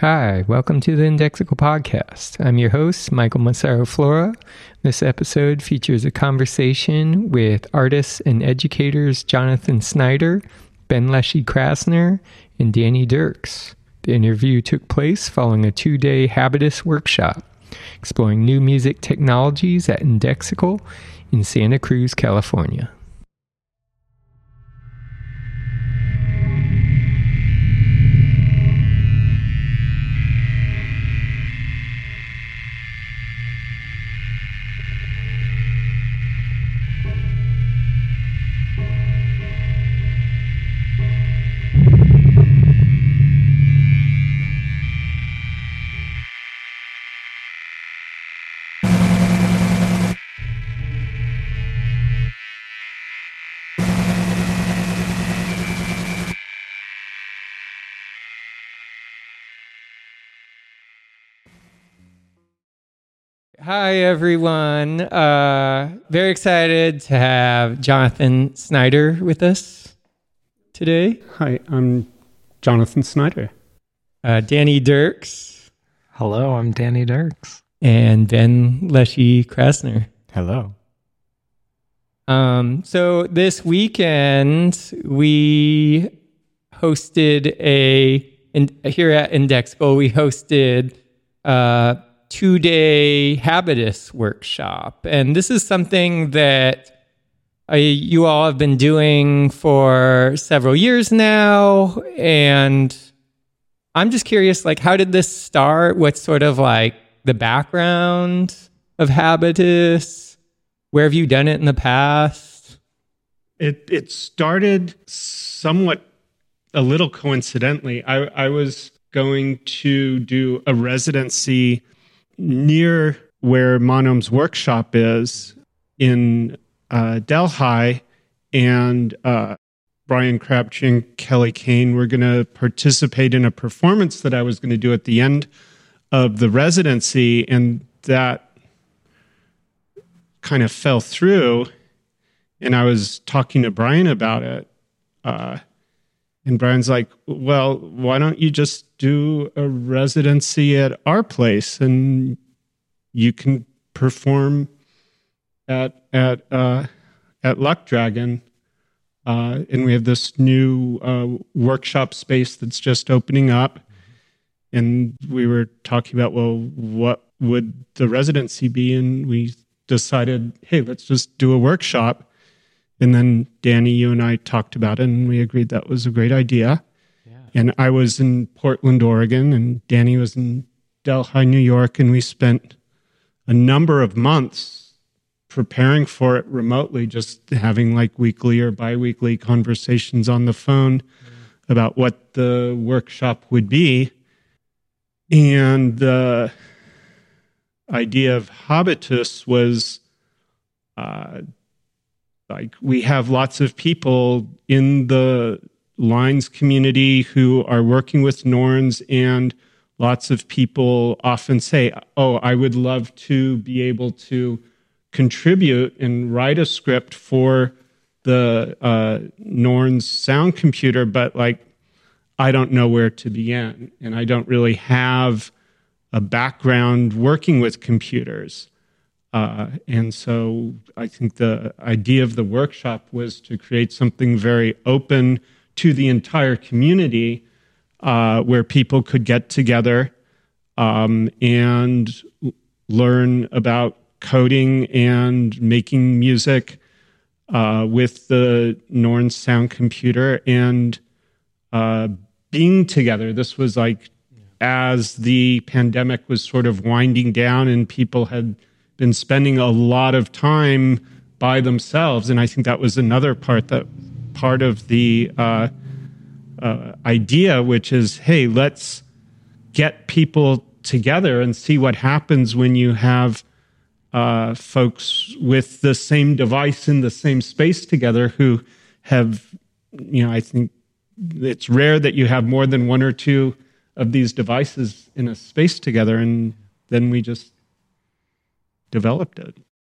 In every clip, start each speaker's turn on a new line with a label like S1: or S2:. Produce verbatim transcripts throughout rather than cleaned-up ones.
S1: Hi, welcome to the Indexical Podcast. I'm your host, Michael Massaro Flora. This episode features a conversation with artists and educators Jonathan Snyder, Ben Leshy Krasner, and Danny Dirks. The interview took place following a two-day Habitus workshop, exploring new music technologies at Indexical in Santa Cruz, California. Hi, everyone. Uh, very excited to have Jonathan Snyder with us today.
S2: Hi, I'm Jonathan Snyder.
S1: Uh, Danny Dirks.
S3: Hello, I'm Danny Dirks.
S1: And Ben Leshy Krasner.
S3: Hello.
S1: Um, so this weekend, we hosted a, in, here at Indexical, we hosted uh two-day Habitus workshop. And this is something that uh, you all have been doing for several years now. And I'm just curious, like, how did this start? What's sort of like the background of Habitus? Where have you done it in the past?
S2: It it started somewhat a little coincidentally. I, I was going to do a residency near where Monom's workshop is in uh, Delhi, and uh, Brian Crabtree and Kelly Kane were going to participate in a performance that I was going to do at the end of the residency, and that kind of fell through. And I was talking to Brian about it, uh, and Brian's like, well, why don't you just do a residency at our place and you can perform at at uh, at Luck Dragon. Uh, and we have this new uh, workshop space that's just opening up. And we were talking about, well, what would the residency be? And we decided, hey, let's just do a workshop. And then Danny, you and I talked about it, and we agreed that was a great idea. Yeah. And I was in Portland, Oregon, and Danny was in Delhi, New York, and we spent a number of months preparing for it remotely, just having like weekly or bi-weekly conversations on the phone mm. about what the workshop would be. And the idea of Habitus was uh, like we have lots of people in the Lines community who are working with Norns, and lots of people often say, oh, I would love to be able to contribute and write a script for the uh, Norns sound computer, but like I don't know where to begin, and I don't really have a background working with computers. Uh, and so I think the idea of the workshop was to create something very open to the entire community, uh, where people could get together um, and learn about coding and making music uh, with the Norns sound computer and uh, being together. This was like as the pandemic was sort of winding down and people had been spending a lot of time by themselves. And I think that was another part that part of the uh, uh, idea, which is, hey, let's get people together and see what happens when you have uh, folks with the same device in the same space together who have, you know, I think it's rare that you have more than one or two of these devices in a space together. And then we just developed it.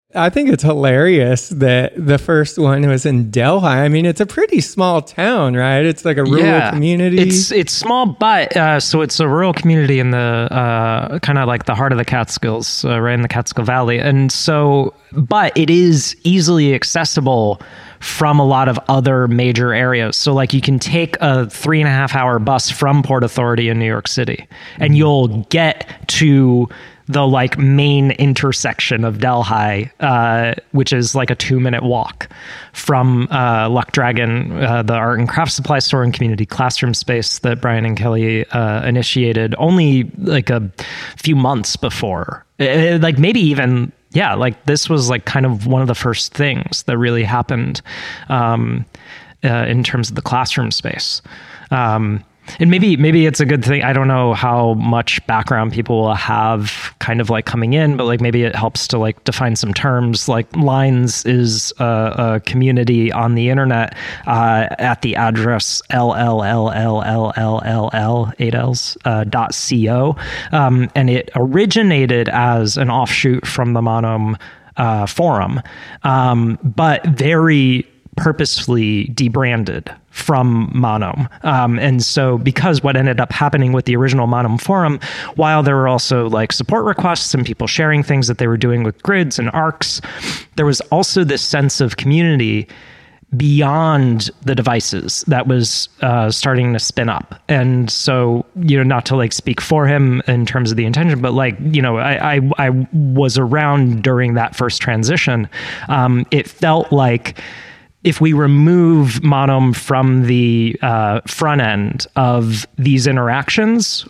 S1: I think it's hilarious that the first one was in Delhi. I mean, it's a pretty small town, right? It's like a rural
S3: yeah,
S1: community.
S3: It's it's small, but uh, so it's a rural community in the uh, kind of like the heart of the Catskills, uh, right in the Catskill Valley. And so, but it is easily accessible from a lot of other major areas. So like you can take a three and a half hour bus from Port Authority in New York City, and you'll get to the like main intersection of Delhi, uh, which is like a two minute walk from uh, Luck Dragon, uh, the art and craft supply store and community classroom space that Brian and Kelly uh, initiated only like a few months before. It, like maybe even, yeah, like this was like kind of one of the first things that really happened um, uh, in terms of the classroom space. Um, And maybe maybe it's a good thing. I don't know how much background people will have kind of like coming in, but like maybe it helps to like define some terms. Like Lines is a, a community on the internet uh, at the address L L L L L L L L eight L's uh, dot co, um, and it originated as an offshoot from the Monom uh, forum, um, but very purposefully debranded from Monom. Um, and so because what ended up happening with the original Monom forum, while there were also like support requests and people sharing things that they were doing with grids and arcs, there was also this sense of community beyond the devices that was uh, starting to spin up. And so, you know, not to like speak for him in terms of the intention, but like, you know, I, I, I was around during that first transition. Um, it felt like if we remove Monom from the uh, front end of these interactions,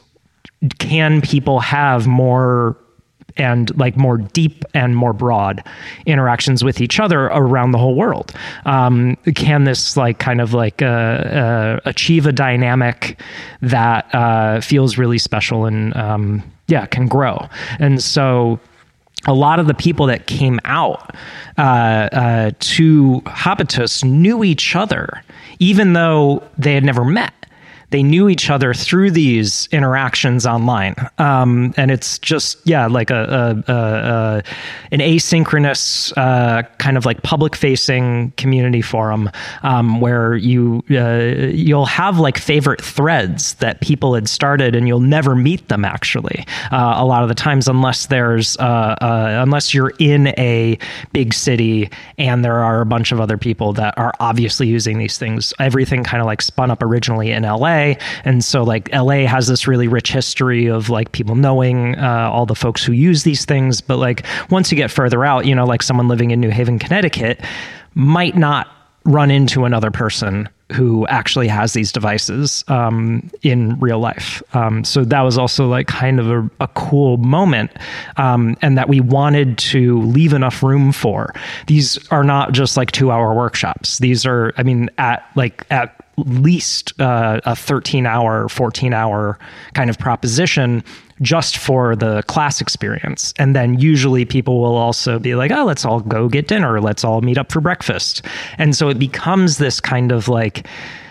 S3: can people have more and like more deep and more broad interactions with each other around the whole world? Um, can this like kind of like uh, uh, achieve a dynamic that uh, feels really special and um, yeah, can grow? And so a lot of the people that came out uh, uh, to Habitus knew each other, even though they had never met. They knew each other through these interactions online. Um, and it's just, yeah, like a, a, a, a an asynchronous uh, kind of like public-facing community forum um, where you, uh, you'll have like favorite threads that people had started and you'll never meet them actually. Uh, a lot of the times, unless there's, uh, uh, unless you're in a big city and there are a bunch of other people that are obviously using these things. Everything kind of like spun up originally in L A. And so like L A has this really rich history of like people knowing uh, all the folks who use these things. But like once you get further out, you know, like someone living in New Haven, Connecticut might not run into another person who actually has these devices um, in real life. Um, so that was also like kind of a, a cool moment um, and that we wanted to leave enough room for. These are not just like two hour workshops. These are, I mean, at like at least uh, a thirteen hour, fourteen hour kind of proposition just for the class experience. And then usually people will also be like, oh, let's all go get dinner. Let's all meet up for breakfast. And so it becomes this kind of like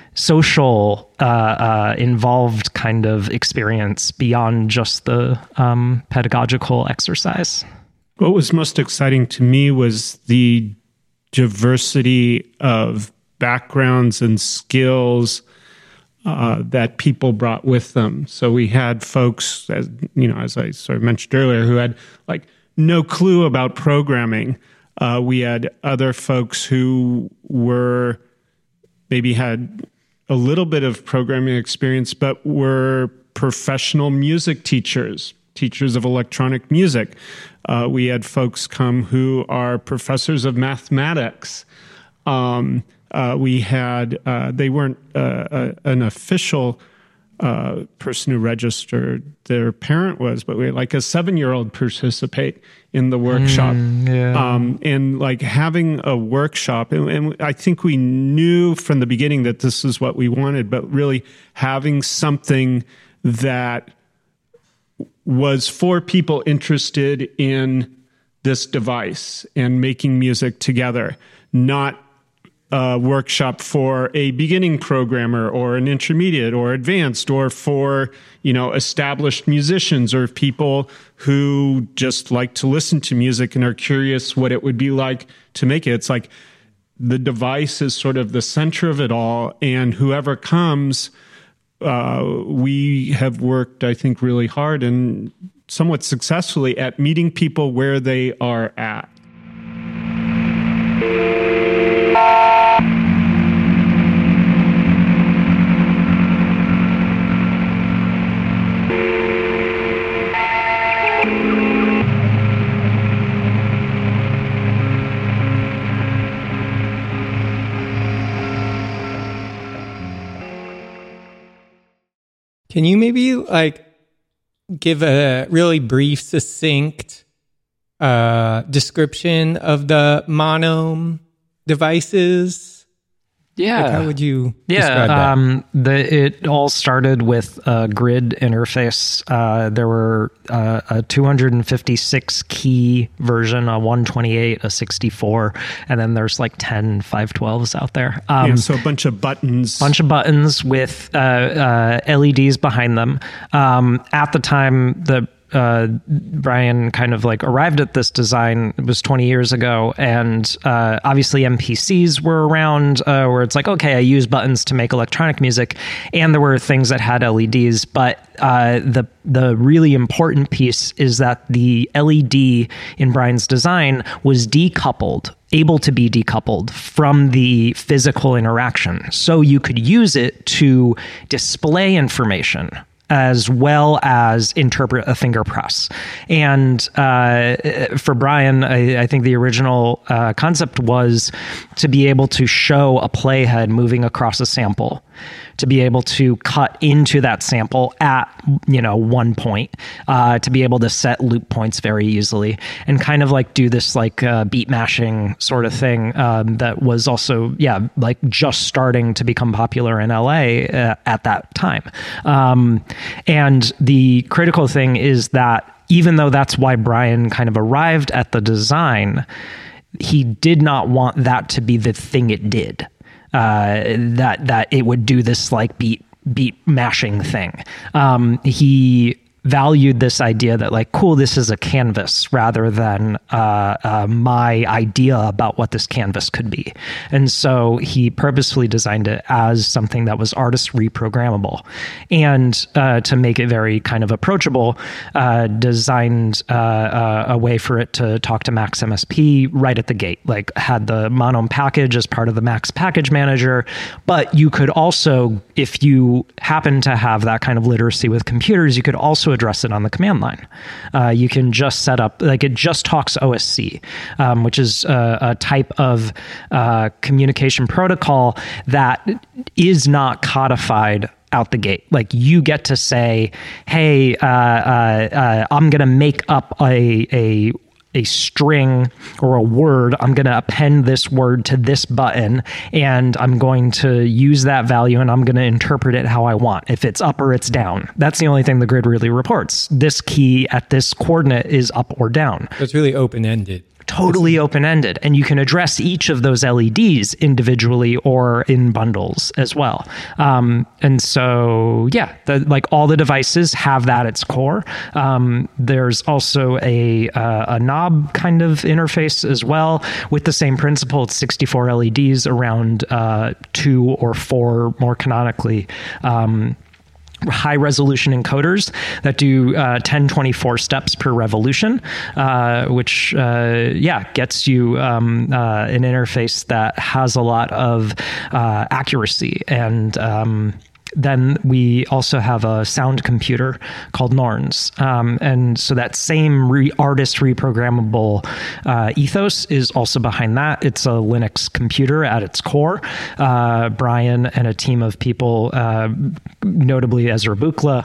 S3: social uh, uh, involved kind of experience beyond just the um, pedagogical exercise.
S2: What was most exciting to me was the diversity of backgrounds and skills uh, that people brought with them. So we had folks, as you know, as I sort of mentioned earlier, who had like no clue about programming. Uh, we had other folks who were maybe had a little bit of programming experience, but were professional music teachers, teachers of electronic music. Uh, we had folks come who are professors of mathematics. Um, Uh, we had, uh, they weren't uh, uh, an official uh, person who registered, their parent was, but we had like a seven-year-old participate in the workshop.
S3: Mm, yeah.
S2: um, and like having a workshop, and, and I think we knew from the beginning that this is what we wanted, but really having something that was for people interested in this device and making music together, not a workshop for a beginning programmer or an intermediate or advanced, or for, you know, established musicians or people who just like to listen to music and are curious what it would be like to make it. It's like the device is sort of the center of it all, and whoever comes, uh, we have worked, I think, really hard and somewhat successfully at meeting people where they are at.
S1: Can you maybe like give a really brief, succinct uh, description of the Monome devices?
S3: Yeah.
S1: Like how would you
S3: yeah,
S1: describe that?
S3: Um, the, it all started with a grid interface. Uh, there were uh, a two hundred fifty-six key version, a one twenty-eight, a sixty-four, and then there's like ten five twelves out there. Um,
S2: Yeah, so a bunch of buttons.
S3: bunch of buttons with uh, uh, L E Ds behind them. Um, at the time, the uh, Brian kind of like arrived at this design. It was twenty years ago, and uh, obviously M P Cs were around, uh, where it's like, okay, I use buttons to make electronic music, and there were things that had L E Ds. But uh, the the really important piece is that the L E D in Brian's design was decoupled. Able to be decoupled from the physical interaction. So you could use it to display information as well as interpret a finger press. And uh, for Brian, I, I think the original uh, concept was to be able to show a playhead moving across a sample, to be able to cut into that sample at, you know, one point, uh, to be able to set loop points very easily, and kind of like do this like uh, beat mashing sort of thing um, that was also, yeah, like just starting to become popular in L A uh, at that time. Um, and the critical thing is that even though that's why Brian kind of arrived at the design, he did not want that to be the thing it did. Uh, that that it would do this like beat beat mashing thing. Um, he valued this idea that like, cool, this is a canvas rather than uh, uh, my idea about what this canvas could be. And so he purposefully designed it as something that was artist reprogrammable. And uh, to make it very kind of approachable, uh, designed uh, uh, a way for it to talk to Max M S P right at the gate, like had the Monome package as part of the Max package manager. But you could also, if you happen to have that kind of literacy with computers, you could also address it on the command line. Uh, you can just set up, like it just talks O S C, um, which is a, a type of uh, communication protocol that is not codified out the gate. Like you get to say, hey, uh, uh, uh, I'm going to make up a, a a string or a word. I'm going to append this word to this button, and I'm going to use that value, and I'm going to interpret it how I want. If it's up or it's down. That's the only thing the grid really reports. This key at this coordinate is up or down.
S1: So it's really open-ended.
S3: Totally open-ended, and you can address each of those L E Ds individually or in bundles as well. Um, and so, yeah, the, like all the devices have that at its core. Um, there's also a uh, a knob kind of interface as well with the same principle. It's sixty-four L E Ds around uh, two or four more canonically. Um, high resolution encoders that do uh, ten twenty-four steps per revolution, uh, which, uh, yeah, gets you um, uh, an interface that has a lot of uh, accuracy. And um, then we also have a sound computer called Norns. Um, and so that same re- artist reprogrammable uh, ethos is also behind that. It's a Linux computer at its core. Uh, Brian and a team of people, uh, notably Ezra Buchla,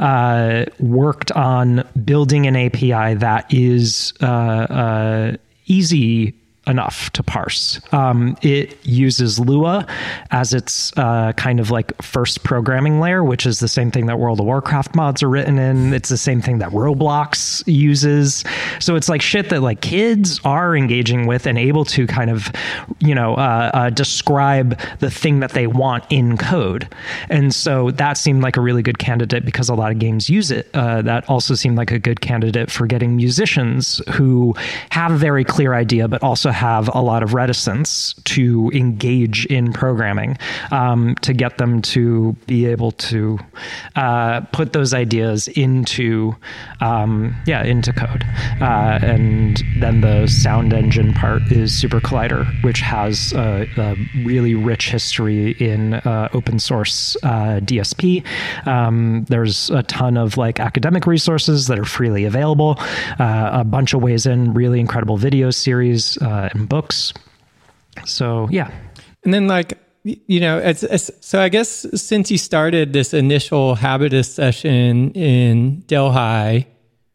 S3: uh, worked on building an A P I that is uh, uh, easy enough to parse. Um, it uses Lua as its uh, kind of like first programming layer, which is the same thing that World of Warcraft mods are written in. It's the same thing that Roblox uses. So it's like shit that like kids are engaging with and able to kind of, you know, uh, uh, describe the thing that they want in code. And so that seemed like a really good candidate because a lot of games use it. Uh, that also seemed like a good candidate for getting musicians who have a very clear idea, but also have a lot of reticence to engage in programming, um, to get them to be able to uh, put those ideas into, um, yeah, into code. Uh, and then the sound engine part is Super Collider, which has a, a really rich history in uh, open source uh, D S P. Um, there's a ton of like academic resources that are freely available, uh, a bunch of ways in, really incredible video series uh, and books. So yeah.
S1: And then like, you know, it's, it's, so I guess since you started this initial Habitus session in Delhi,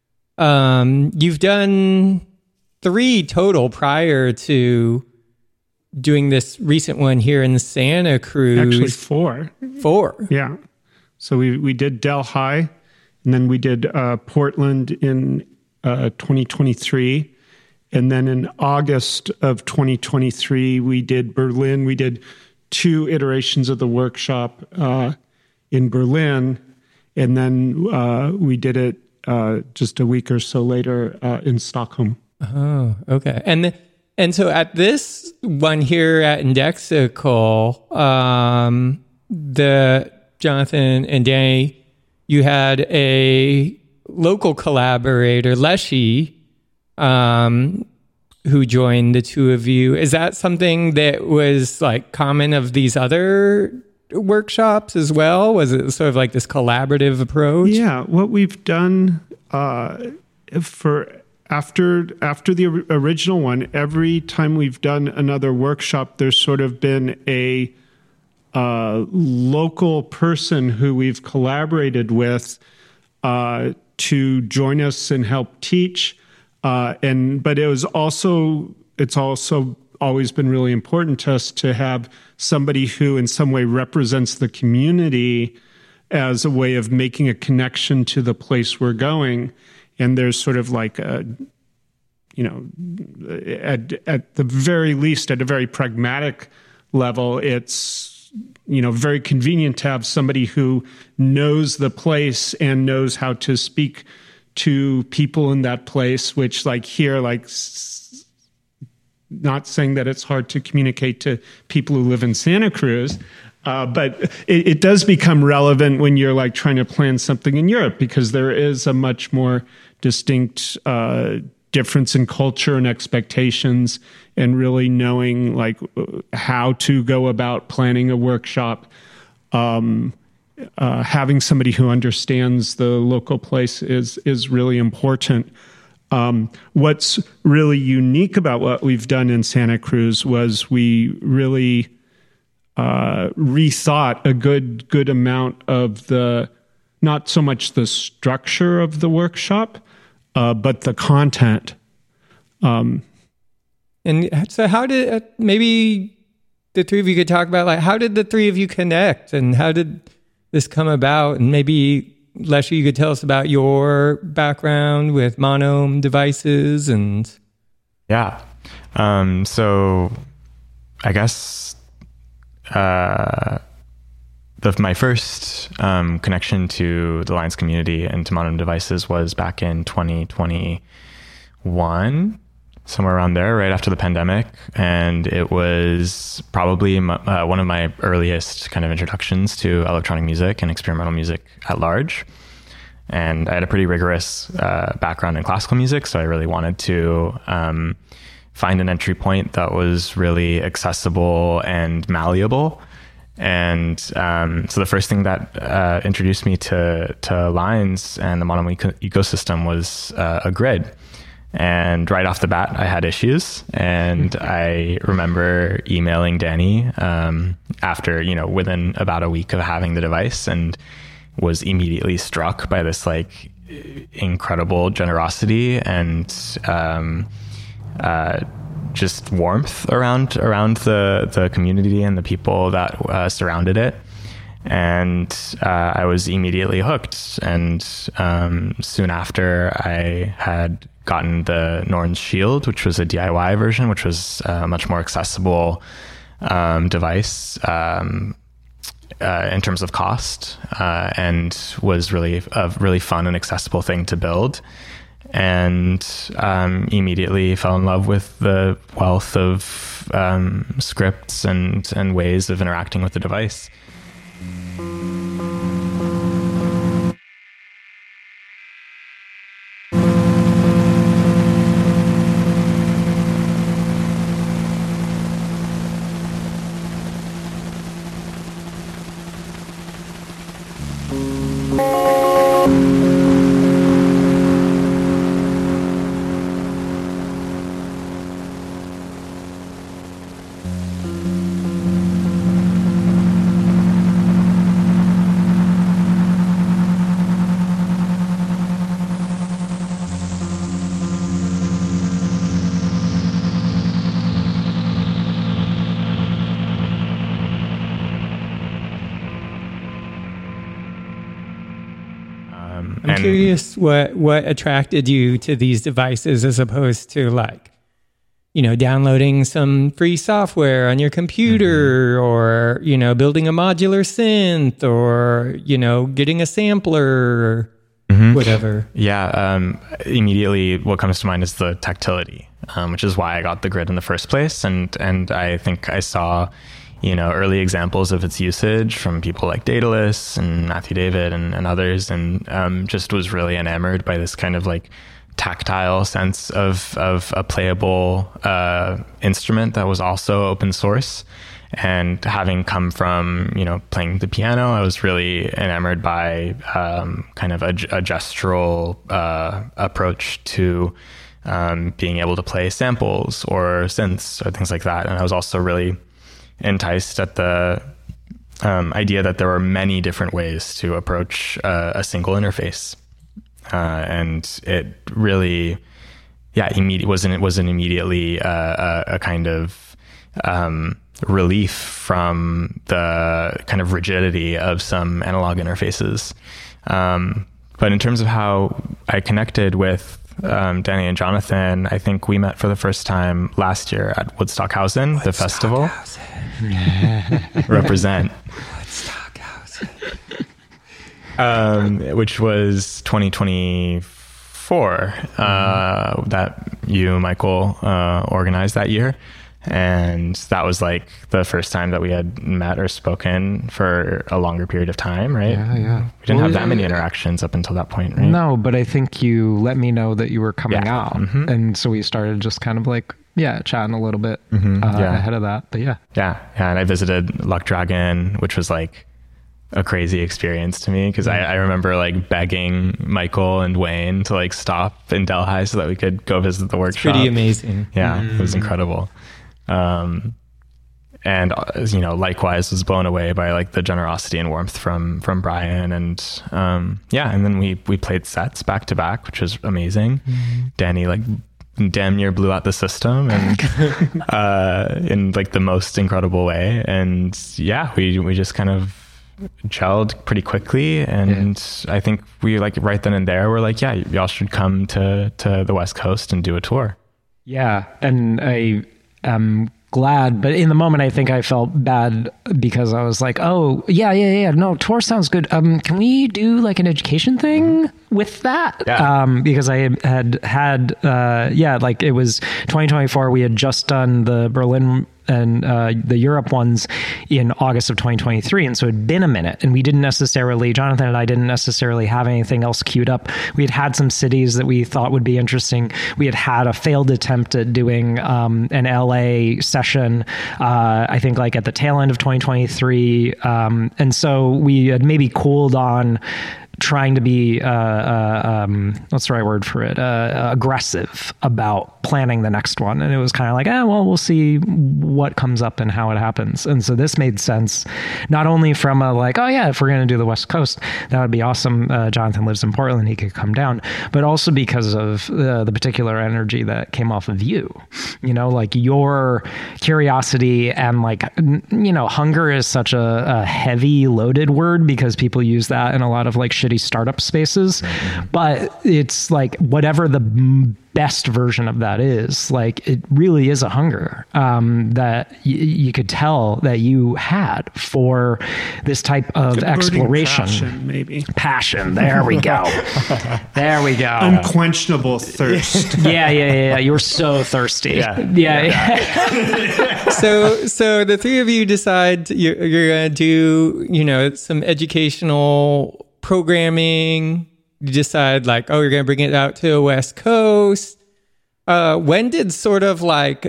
S1: um, you've done three total prior to doing this recent one here in Santa Cruz.
S2: Actually four.
S1: Four.
S2: Yeah. So we, we did Delhi, and then we did uh, Portland in uh, twenty twenty-three. And then in August of twenty twenty-three, we did Berlin. We did two iterations of the workshop uh, in Berlin. And then uh, we did it uh, just a week or so later uh, in Stockholm.
S1: Oh, okay. And the, and so at this one here at Indexical, um, the Jonathan and Danny, you had a local collaborator, Leshy, um, who joined the two of you. Is that something that was like common of these other workshops as well? Was it sort of like this collaborative approach?
S2: Yeah, what we've done uh, for after after the original one, every time we've done another workshop, there's sort of been a uh, local person who we've collaborated with uh, to join us and help teach. Uh, and but it was also it's also always been really important to us to have somebody who in some way represents the community as a way of making a connection to the place we're going. And there's sort of like a, you know, at at the very least, at a very pragmatic level, it's, you know, very convenient to have somebody who knows the place and knows how to speak to people in that place, which like here, like s- not saying that it's hard to communicate to people who live in Santa Cruz, uh, but it, it does become relevant when you're like trying to plan something in Europe, because there is a much more distinct uh, difference in culture and expectations, and really knowing like how to go about planning a workshop. Um, Uh, having somebody who understands the local place is is really important. Um, what's really unique about what we've done in Santa Cruz was we really uh, rethought a good good amount of the, not so much the structure of the workshop, uh, but the content. Um,
S1: and so how did, uh, maybe the three of you could talk about like, how did the three of you connect, and how did this come about? And maybe, Leshy, you could tell us about your background with Monome devices and...
S4: Yeah. Um, so I guess uh, the, my first um, connection to the Lions community and to Monome devices was back in twenty twenty-one, somewhere around there, right after the pandemic. And it was probably my, uh, one of my earliest kind of introductions to electronic music and experimental music at large. And I had a pretty rigorous uh, background in classical music, so I really wanted to um, find an entry point that was really accessible and malleable. And um, so the first thing that uh, introduced me to, to Lines and the Monome eco- ecosystem was uh, a grid. And right off the bat, I had issues. And I remember emailing Danny um, after, you know, within about a week of having the device, and was immediately struck by this like incredible generosity and um, uh, just warmth around around the the community and the people that uh, surrounded it. And uh, I was immediately hooked. And um, soon after, I had gotten the Norns Shield, which was a D I Y version, which was a much more accessible um, device um, uh, in terms of cost, uh, and was really a really fun and accessible thing to build. And um, immediately fell in love with the wealth of um, scripts and, and ways of interacting with the device.
S1: I'm curious what, what attracted you to these devices as opposed to like, you know, downloading some free software on your computer mm-hmm. or, you know, building a modular synth or, you know, getting a sampler or mm-hmm. whatever.
S4: Yeah. Um, immediately what comes to mind is the tactility, um, which is why I got the grid in the first place. And, and I think I saw, you know, early examples of its usage from people like Daedalus and Matthew David and, and others, and um, just was really enamored by this kind of like tactile sense of of a playable uh, instrument that was also open source. And having come from, you know, playing the piano, I was really enamored by um, kind of a, a gestural uh, approach to um, being able to play samples or synths or things like that. And I was also really enticed at the um, idea that there were many different ways to approach uh, a single interface, uh, and it really, yeah, immediate wasn't it wasn't immediately uh, a, a kind of um, relief from the kind of rigidity of some analog interfaces. Um, but in terms of how I connected with Um, Danny and Jonathan, I think we met for the first time last year at Woodstockhausen, Woodstock the festival. Represent.
S1: Woodstockhausen.
S4: um, which was twenty twenty-four, mm-hmm. uh, that you, Michael, uh, organized that year. And that was like the first time that we had met or spoken for a longer period of time, right?
S3: Yeah, yeah.
S4: We didn't
S3: well,
S4: have that many interactions up until that point, right?
S3: No, but I think you let me know that you were coming
S4: yeah.
S3: out.
S4: Mm-hmm.
S3: And so we started just kind of like, yeah, chatting a little bit
S4: mm-hmm.
S3: uh,
S4: yeah.
S3: ahead of that. But yeah.
S4: Yeah, yeah. And I visited Luck Dragon, which was like a crazy experience to me because I, I remember like begging Michael and Wayne to like stop in Delhi so that we could go visit the workshop.
S1: It's pretty amazing.
S4: Yeah,
S1: mm.
S4: it was incredible. Um, and uh, you know, likewise was blown away by like the generosity and warmth from, from Brian. And, um, yeah. And then we, we played sets back to back, which was amazing. Mm-hmm. Danny like damn near blew out the system and, uh, in like the most incredible way. And yeah, we, we just kind of gelled pretty quickly. And yeah. I think we like right then and there, we're like, yeah, y'all should come to, to the West Coast and do a tour.
S3: Yeah. And I, I'm glad, but in the moment I think I felt bad because I was like, oh yeah, yeah, yeah, no, tour sounds good. Um, can we do like an education thing with that?
S4: Yeah.
S3: Um, because I had had, uh, yeah, like it was twenty twenty-four. We had just done the Berlin and uh, the Europe ones in August of twenty twenty-three. And so it'd been a minute and we didn't necessarily, Jonathan and I didn't necessarily have anything else queued up. We had had some cities that we thought would be interesting. We had had a failed attempt at doing um, an L A session, uh, I think like at the tail end of twenty twenty-three. Um, and so we had maybe cooled on trying to be, uh, uh, um, what's the right word for it? Uh, aggressive about planning the next one. And it was kind of like, eh, well, we'll see what comes up and how it happens. And so this made sense, not only from a like, oh yeah, if we're going to do the West Coast, that would be awesome. Uh, Jonathan lives in Portland, he could come down, but also because of uh, the particular energy that came off of you, you know, like your curiosity and like, you know, hunger is such a, a heavy loaded word because people use that in a lot of like shitty startup spaces, mm-hmm. but it's like whatever the best version of that is, like it really is a hunger um, that y- you could tell that you had for this type of
S2: Good
S3: exploration.
S2: Passion, maybe.
S3: Passion. There we go. There we go.
S2: Unquenchable thirst.
S3: yeah, yeah, yeah, yeah. You were so thirsty.
S4: Yeah.
S3: Yeah. yeah.
S1: so, so the three of you decide to, you're, you're going to do, you know, some educational programming. You decide like, oh, you're going to bring it out to the West Coast. Uh, when did sort of like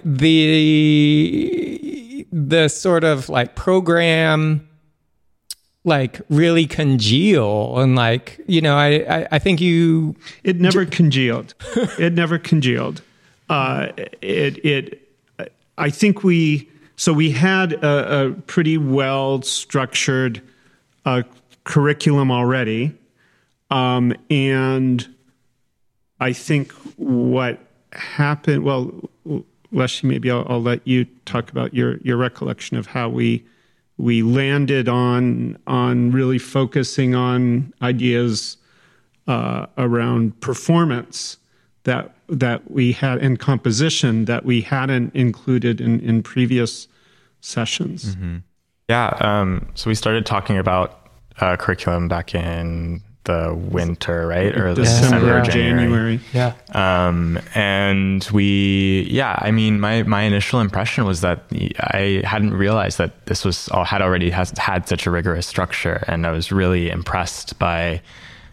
S1: the, the sort of like program like really congeal? And like, you know, I, I, I think you...
S2: It never congealed. It never congealed. Uh, it, it, I think we, so we had a, a pretty well structured uh, curriculum already. Um, and I think what happened, well, Leslie, maybe I'll, I'll let you talk about your, your recollection of how we we landed on on really focusing on ideas uh, around performance that that we had and composition that we hadn't included in, in previous sessions.
S4: Mm-hmm. Yeah, um, so we started talking about uh, curriculum back in the winter, right? Or
S2: December,
S4: December,
S2: January.
S4: January.
S3: Yeah.
S4: Um, and we, yeah, I mean, my, my initial impression was that I hadn't realized that this was all had already has had such a rigorous structure. And I was really impressed by,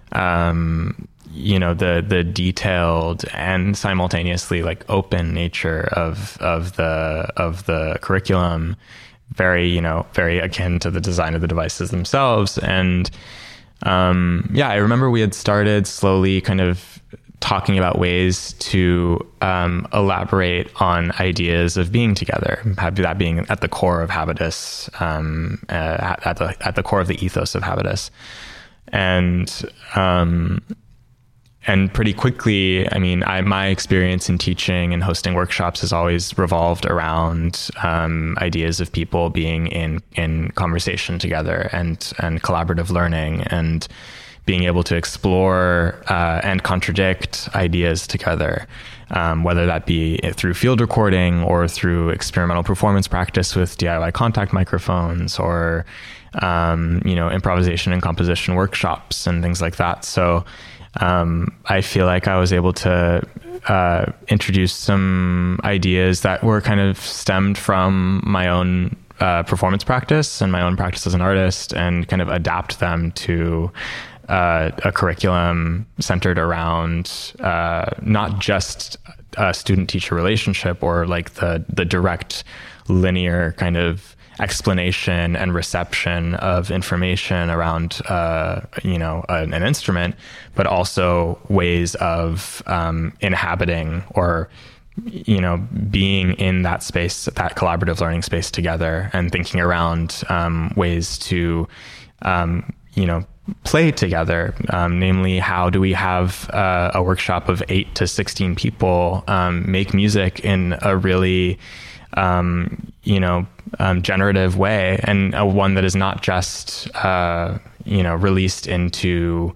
S4: um, you know, the, the detailed and simultaneously like open nature of, of the, of the curriculum, very, you know, very akin to the design of the devices themselves. And, Um, yeah, I remember we had started slowly kind of talking about ways to um, elaborate on ideas of being together, that being at the core of Habitus, um, uh, at, at the at the core of the ethos of Habitus. And um, and pretty quickly, I mean, I, my experience in teaching and hosting workshops has always revolved around um, ideas of people being in, in conversation together and, and collaborative learning and being able to explore uh, and contradict ideas together, um, whether that be through field recording or through experimental performance practice with D I Y contact microphones or, um, you know, improvisation and composition workshops and things like that. So Um, I feel like I was able to uh, introduce some ideas that were kind of stemmed from my own uh, performance practice and my own practice as an artist, and kind of adapt them to uh, a curriculum centered around uh, not just a student-teacher relationship or like the the direct linear kind of explanation and reception of information around, uh, you know, an, an instrument, but also ways of um, inhabiting or, you know, being in that space, that collaborative learning space together, and thinking around um, ways to, um, you know, play together. Um, namely, how do we have uh, a workshop of eight to sixteen people um, make music in a really Um, you know, um, generative way, and uh, one that is not just, uh, you know, released into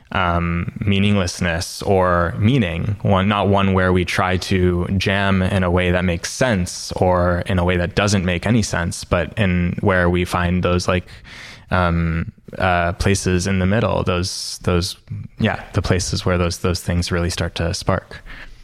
S4: um, meaninglessness or meaning. One, not one where we try to jam in a way that makes sense or in a way that doesn't make any sense, but in where we find those like um, uh, places in the middle. Those, those, yeah, the places where those those things really start to spark.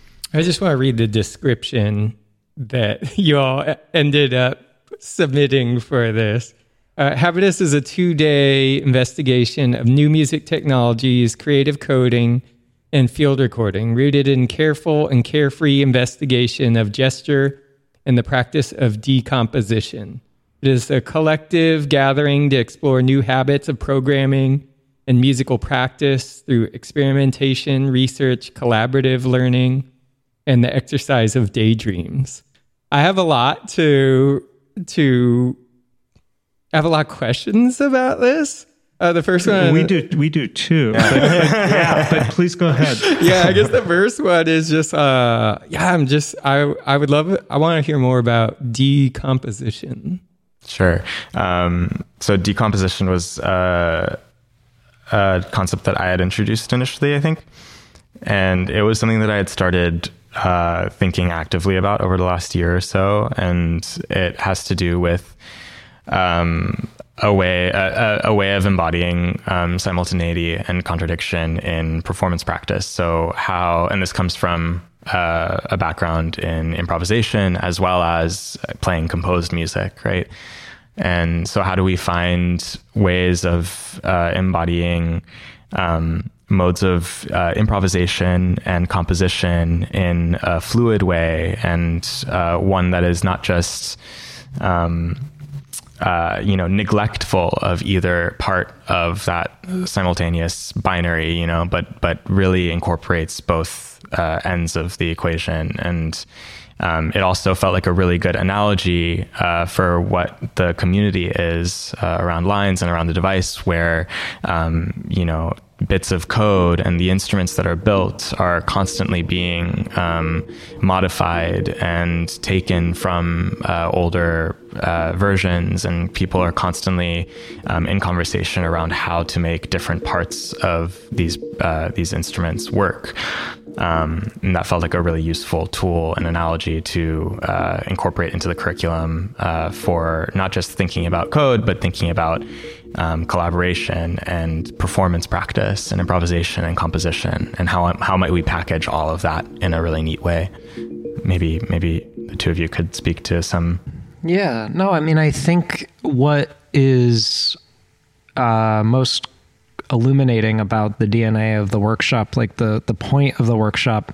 S1: I just want to read the description that you all ended up submitting for this. Uh, Habitus is a two-day investigation of new music technologies, creative coding, and field recording, rooted in careful and carefree investigation of gesture and the practice of decomposition. It is a collective gathering to explore new habits of programming and musical practice through experimentation, research, collaborative learning, and the exercise of daydreams. I have a lot to to I have a lot of questions about this. Uh, the first one,
S2: we do we do too. But, but, yeah, but please go ahead.
S1: Yeah, I guess the first one is just uh, yeah. I'm just I I would love it. I want to hear more about decomposition.
S4: Sure. Um, so decomposition was uh, a concept that I had introduced initially, I think, and it was something that I had started uh, thinking actively about over the last year or so, and it has to do with um, a way a, a way of embodying um, simultaneity and contradiction in performance practice. So how, and this comes from uh, a background in improvisation as well as playing composed music, right? And so how do we find ways of uh, embodying um, modes of uh, improvisation and composition in a fluid way, and uh, one that is not just um, uh, you know, neglectful of either part of that simultaneous binary, you know, but but really incorporates both uh, ends of the equation. And Um, it also felt like a really good analogy uh, for what the community is uh, around lines and around the device, where, um, you know, bits of code and the instruments that are built are constantly being um, modified and taken from uh, older uh, versions, and people are constantly um, in conversation around how to make different parts of these uh, these instruments work. Um, and that felt like a really useful tool and analogy to uh, incorporate into the curriculum uh, for not just thinking about code, but thinking about um, collaboration and performance practice and improvisation and composition, and how how might we package all of that in a really neat way. Maybe maybe the two of you could speak to some.
S3: Yeah, no, I mean, I think what is uh, most illuminating about the D N A of the workshop, like the, the point of the workshop,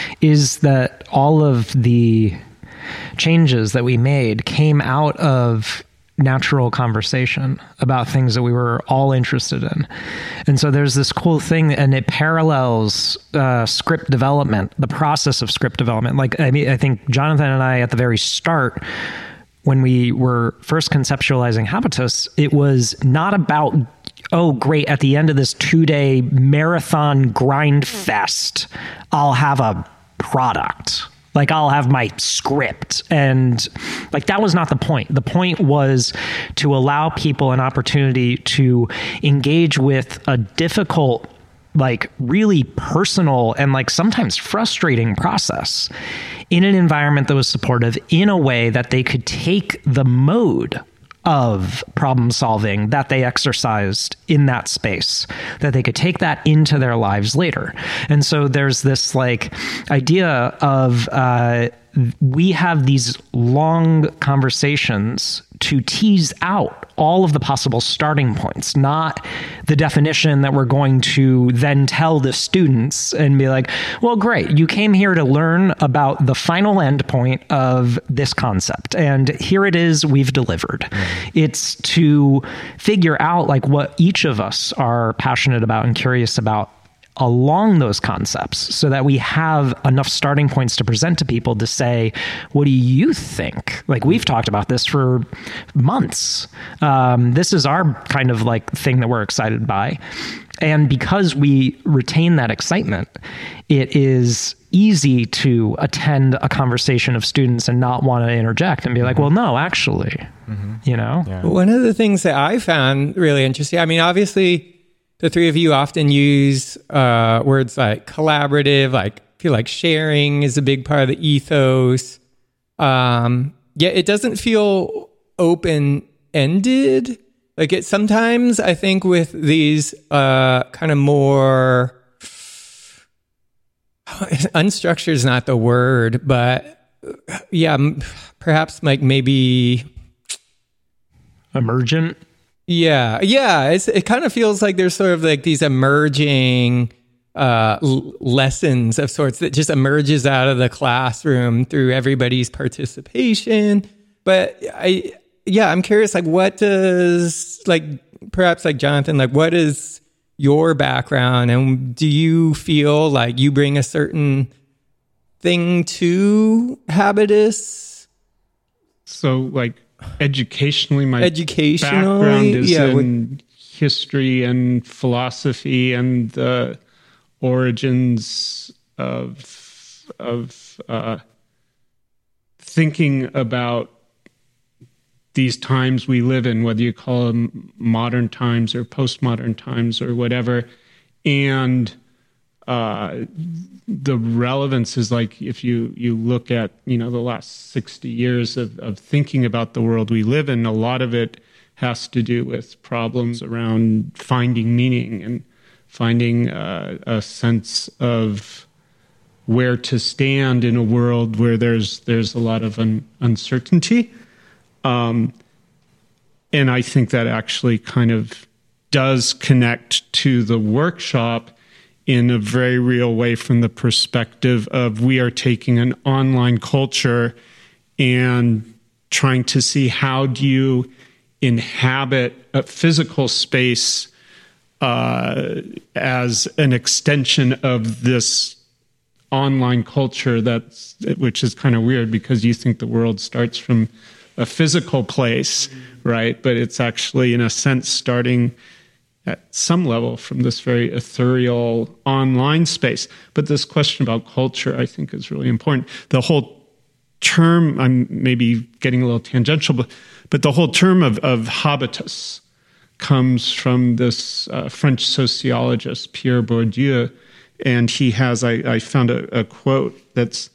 S3: is that all of the changes that we made came out of natural conversation about things that we were all interested in. And so there's this cool thing, and it parallels uh, script development, the process of script development. Like, I mean, I think Jonathan and I, at the very start, when we were first conceptualizing Habitus, it was not about, oh, great, at the end of this two-day marathon grind fest, I'll have a product. Like, I'll have my script. And like, that was not the point. The point was to allow people an opportunity to engage with a difficult, like really personal and like sometimes frustrating process in an environment that was supportive, in a way that they could take the mode of problem solving that they exercised in that space, that they could take that into their lives later. And so there's this like idea of uh, we have these long conversations to tease out all of the possible starting points, not the definition that we're going to then tell the students and be like, well, great, you came here to learn about the final endpoint of this concept, and here it is, we've delivered. Mm-hmm. It's to figure out like what each of us are passionate about and curious about along those concepts, so that we have enough starting points to present to people to say, what do you think? Like, we've talked about this for months. Um, this is our kind of like thing that we're excited by. And because we retain that excitement, it is easy to attend a conversation of students and not want to interject and be like, well, no, actually, mm-hmm. you know?
S1: Yeah. One of the things that I found really interesting, I mean, obviously, the three of you often use uh, words like collaborative, like I feel like sharing is a big part of the ethos. Um, yet it doesn't feel open-ended. Like it sometimes, I think, with these uh, kind of more unstructured is not the word, but yeah, perhaps like maybe
S3: emergent.
S1: Yeah, yeah. It's, it kind of feels like there's sort of like these emerging uh, l- lessons of sorts that just emerges out of the classroom through everybody's participation. But I, yeah, I'm curious, like what does, like perhaps like Jonathan, like what does your background, and do you feel like you bring a certain thing to Habitus?
S2: So, like, educationally, my
S1: Educationally,
S2: background is
S1: yeah,
S2: in
S1: what,
S2: history and philosophy and the origins of of uh, thinking about these times we live in, whether you call them modern times or postmodern times or whatever. And uh, the relevance is like, if you, you look at, you know, the last sixty years of, of thinking about the world we live in, a lot of it has to do with problems around finding meaning and finding uh, a sense of where to stand in a world where there's, there's a lot of un- uncertainty. Um, and I think that actually kind of does connect to the workshop in a very real way from the perspective of we are taking an online culture and trying to see how do you inhabit a physical space uh, as an extension of this online culture, that's which is kind of weird because you think the world starts from a physical place, right? But it's actually, in a sense, starting at some level from this very ethereal online space. But this question about culture, I think, is really important. The whole term, I'm maybe getting a little tangential, but, but the whole term of, of habitus comes from this uh, French sociologist, Pierre Bourdieu, and he has, I, I found a, a quote that's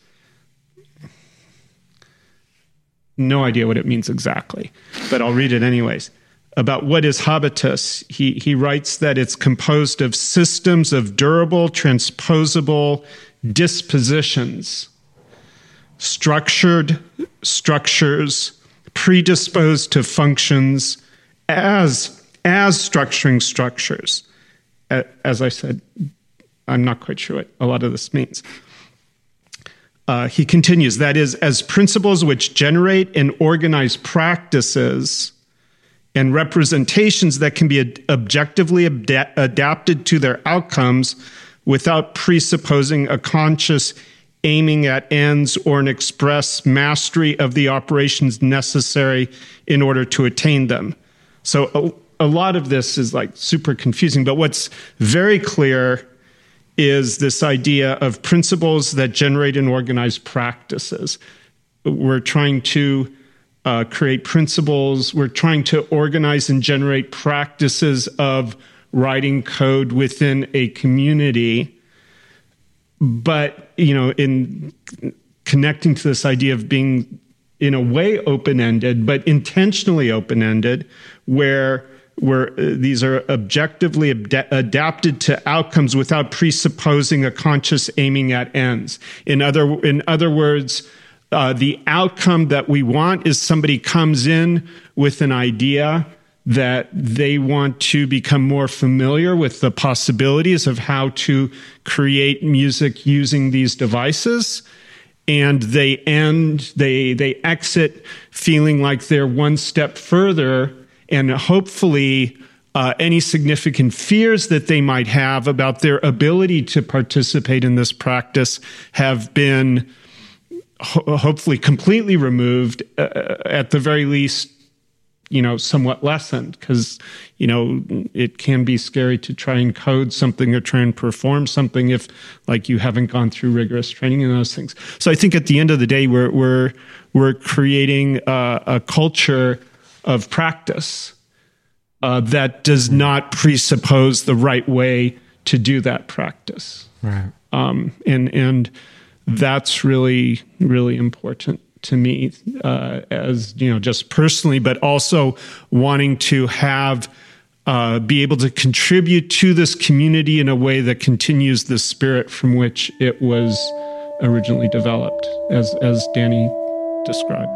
S2: no idea what it means exactly, but I'll read it anyways. About what is habitus, he, he writes that it's composed of systems of durable, transposable dispositions, structured structures, predisposed to functions as, as structuring structures. As I said, I'm not quite sure what a lot of this means. Uh, he continues, that is, as principles which generate and organize practices and representations that can be ad- objectively ad- adapted to their outcomes without presupposing a conscious aiming at ends or an express mastery of the operations necessary in order to attain them. So a, a lot of this is like super confusing, but what's very clear is this idea of principles that generate and organize practices. We're trying to uh, create principles. We're trying to organize and generate practices of writing code within a community. But, you know, in connecting to this idea of being, in a way, open-ended, but intentionally open-ended, where where uh, these are objectively ad- adapted to outcomes without presupposing a conscious aiming at ends. In other, in other words, uh, the outcome that we want is somebody comes in with an idea that they want to become more familiar with the possibilities of how to create music using these devices. And they end, they, they exit feeling like they're one step further. And hopefully, uh, any significant fears that they might have about their ability to participate in this practice have been ho- hopefully completely removed, uh, at the very least, you know, somewhat lessened, because, you know, it can be scary to try and code something or try and perform something if, like, you haven't gone through rigorous training in those things. So I think at the end of the day, we're we're we're creating uh, a culture of practice uh, that does not presuppose the right way to do that practice.
S3: Right.
S2: Um, and and that's really, really important to me, uh, as, you know, just personally, but also wanting to have, uh, be able to contribute to this community in a way that continues the spirit from which it was originally developed, as, as Danny described.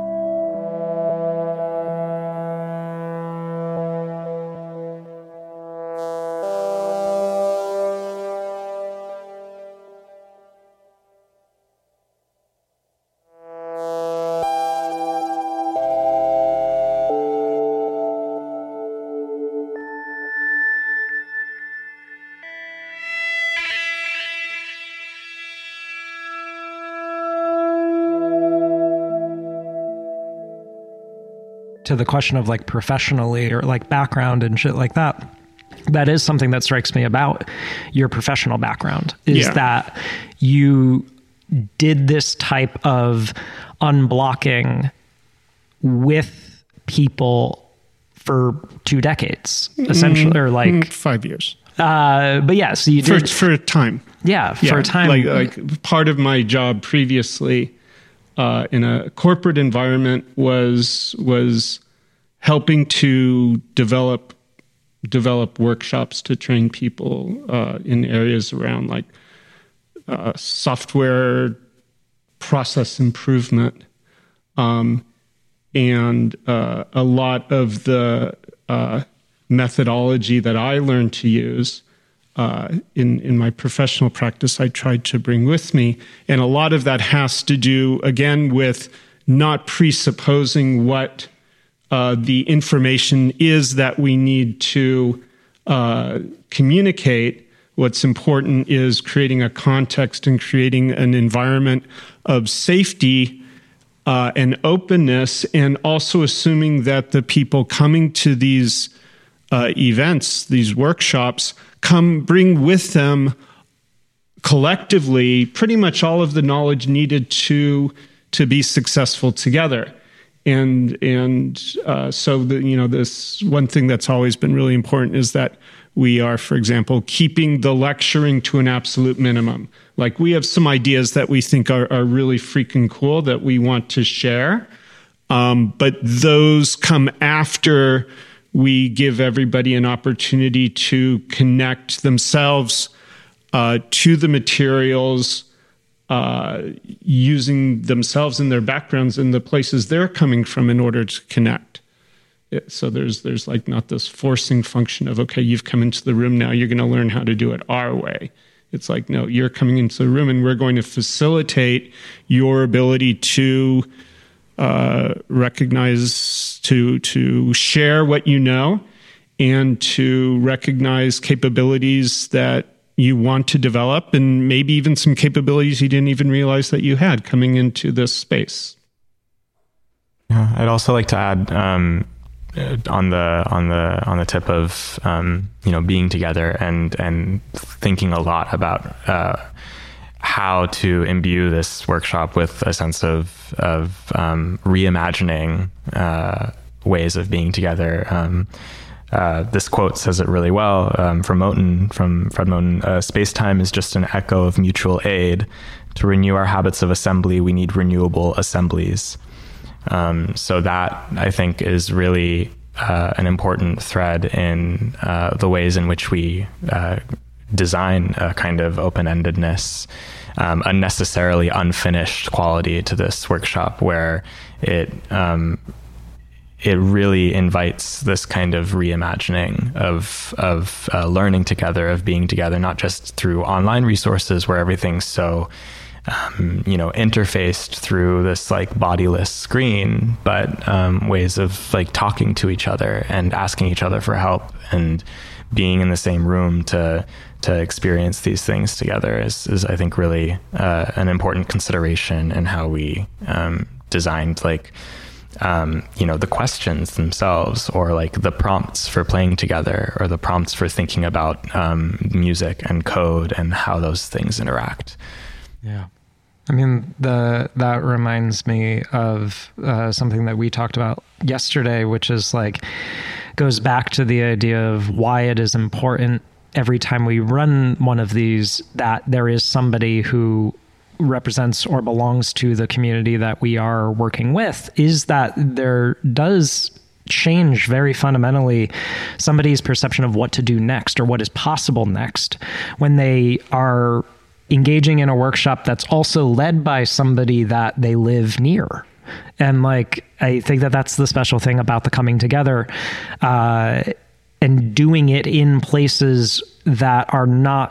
S3: to the question of like professionally or like background and shit like that, that is something that strikes me about your professional background is
S2: Yeah.
S3: that you did this type of unblocking with people for two decades, essentially, or like
S2: Mm, five years.
S3: Uh, but yeah, so you
S2: For,
S3: did,
S2: for a time.
S3: yeah, for
S2: Yeah,
S3: a time.
S2: Like, like part of my job previously uh, in a corporate environment was was helping to develop develop workshops to train people uh, in areas around like uh, software process improvement, um, and uh, a lot of the uh, methodology that I learned to use uh, in in my professional practice, I tried to bring with me, and a lot of that has to do again with not presupposing what uh, the information is that we need to uh, communicate. What's important is creating a context and creating an environment of safety uh, and openness, and also assuming that the people coming to these uh, events, these workshops, come bring with them collectively pretty much all of the knowledge needed to to be successful together. And and uh, so the, you know, this one thing that's always been really important is that we are, for example, keeping the lecturing to an absolute minimum. Like we have some ideas that we think are, are really freaking cool that we want to share, um, but those come after we give everybody an opportunity to connect themselves uh, to the materials, uh, using themselves and their backgrounds and the places they're coming from in order to connect. So there's there's like not this forcing function of, okay, you've come into the room now, you're going to learn how to do it our way. It's like, no, you're coming into the room and we're going to facilitate your ability to uh, recognize, to to share what you know, and to recognize capabilities that you want to develop, and maybe even some capabilities you didn't even realize that you had coming into this space.
S4: Yeah, I'd also like to add um, on the on the on the tip of um, you know, being together and and thinking a lot about uh, how to imbue this workshop with a sense of of um, reimagining uh, ways of being together. Um, Uh, this quote says it really well um, from Moten, from Fred Moten. Uh, Space-time is just an echo of mutual aid. To renew our habits of assembly, we need renewable assemblies. Um, so that, I think, is really uh, an important thread in uh, the ways in which we uh, design a kind of open-endedness, um, unnecessarily unfinished quality to this workshop, where it um, it really invites this kind of reimagining of of uh, learning together, of being together, not just through online resources where everything's so um, you know, interfaced through this like bodiless screen, but um, ways of like talking to each other and asking each other for help and being in the same room to to experience these things together is, is I think really uh, an important consideration in how we um, designed like Um, you know, the questions themselves, or like the prompts for playing together, or the prompts for thinking about um, music and code and how those things interact.
S3: Yeah. I mean, the that reminds me of uh, something that we talked about yesterday, which is like, goes back to the idea of why it is important every time we run one of these, that there is somebody who represents or belongs to the community that we are working with, is that there does change very fundamentally somebody's perception of what to do next, or what is possible next, when they are engaging in a workshop that's also led by somebody that they live near. And like, I think that that's the special thing about the coming together, uh, and doing it in places that are not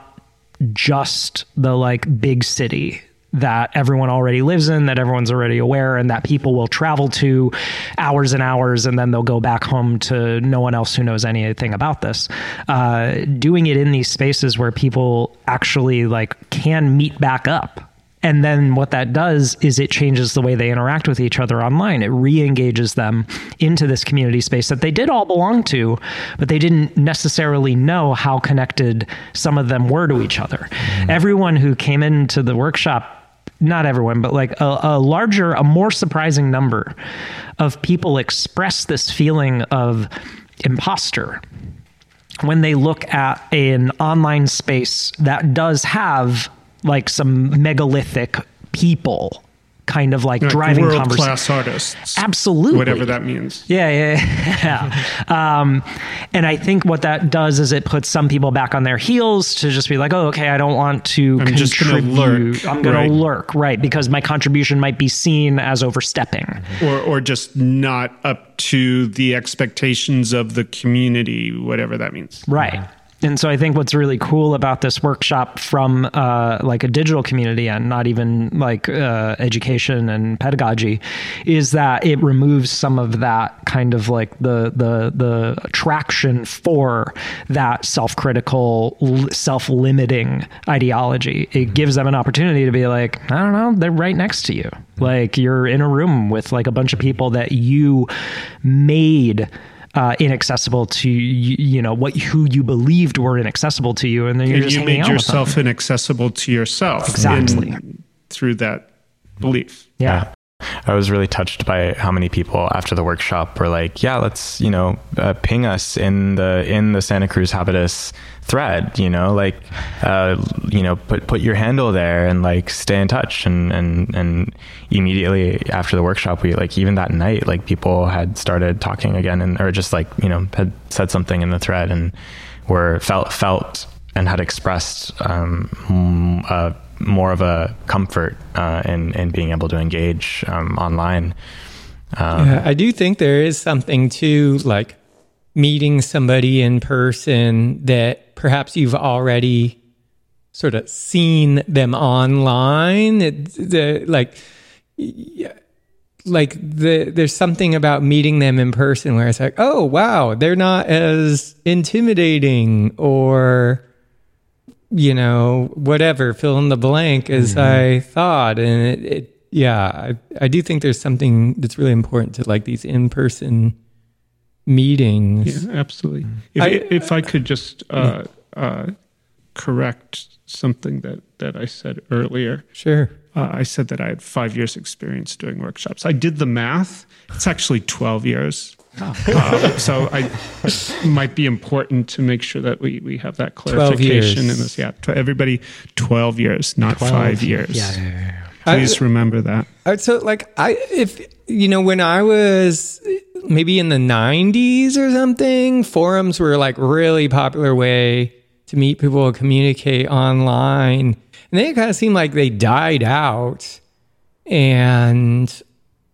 S3: just the like big city that everyone already lives in, that everyone's already aware, and that people will travel to hours and hours, and then they'll go back home to no one else who knows anything about this. Uh, doing it in these spaces where people actually like can meet back up And then what that does is it changes the way they interact with each other online. It re-engages them into this community space that they did all belong to, but they didn't necessarily know how connected some of them were to each other. Mm-hmm. Everyone who came into the workshop, not everyone, but like a, a larger, a more surprising number of people express this feeling of imposter when they look at an online space that does have like some megalithic people kind of like, like driving conversation.
S2: World-class artists.
S3: Absolutely.
S2: Whatever that means.
S3: Yeah, yeah, yeah. um, and I think what that does is it puts some people back on their heels to just be like, oh, okay, I don't want to
S2: I'm
S3: contribute.
S2: just gonna lurk.
S3: I'm going
S2: right.
S3: to lurk, right, because my contribution might be seen as overstepping.
S2: Mm-hmm. Or, or just not up to the expectations of the community, whatever that means.
S3: Right. And so I think what's really cool about this workshop from uh, like a digital community and not even like uh, education and pedagogy is that it removes some of that kind of like the the the attraction for that self-critical, self-limiting ideology. It gives them an opportunity to be like, I don't know, they're right next to you. Like you're in a room with like a bunch of people that you made Uh, inaccessible to you, you know what who you believed were inaccessible to you, and then you're
S2: and
S3: just
S2: you
S3: hanging
S2: made
S3: out
S2: yourself
S3: with them.
S2: inaccessible to yourself.
S3: Exactly.
S2: in, through that belief.
S3: Yeah.
S4: yeah. I was really touched by how many people after the workshop were like, yeah, let's, you know, uh, ping us in the in the Santa Cruz Habitus thread, you know, like, uh, you know, put put your handle there and like stay in touch. And, and, and immediately after the workshop, we like, even that night, like people had started talking again and, or just like, you know, had said something in the thread and were felt, felt and had expressed, um, uh, more of a comfort uh, in in being able to engage um, online. Um,
S1: yeah, I do think there is something to like meeting somebody in person that perhaps you've already sort of seen them online. It, the like, yeah, like the there's something about meeting them in person where it's like, oh wow, they're not as intimidating or, you know, whatever, fill in the blank as mm-hmm. I thought. And it, it yeah, I, I do think there's something that's really important to like these in-person meetings.
S2: Yeah, absolutely. If I, if I could just uh, uh, correct something that, that I said earlier.
S1: Sure.
S2: Uh, I said that I had five years experience doing workshops. I did the math. It's actually twelve years. Oh. Uh, so I, it might be important to make sure that we, we have that clarification in this. Yeah, tw- everybody, twelve years, not twelve. five years.
S3: Yeah, yeah, yeah.
S2: Please
S1: I,
S2: remember that.
S1: I, so, like, I if you know, when I was maybe in the nineties or something, forums were like really popular way to meet people and communicate online, and they kind of seemed like they died out, and.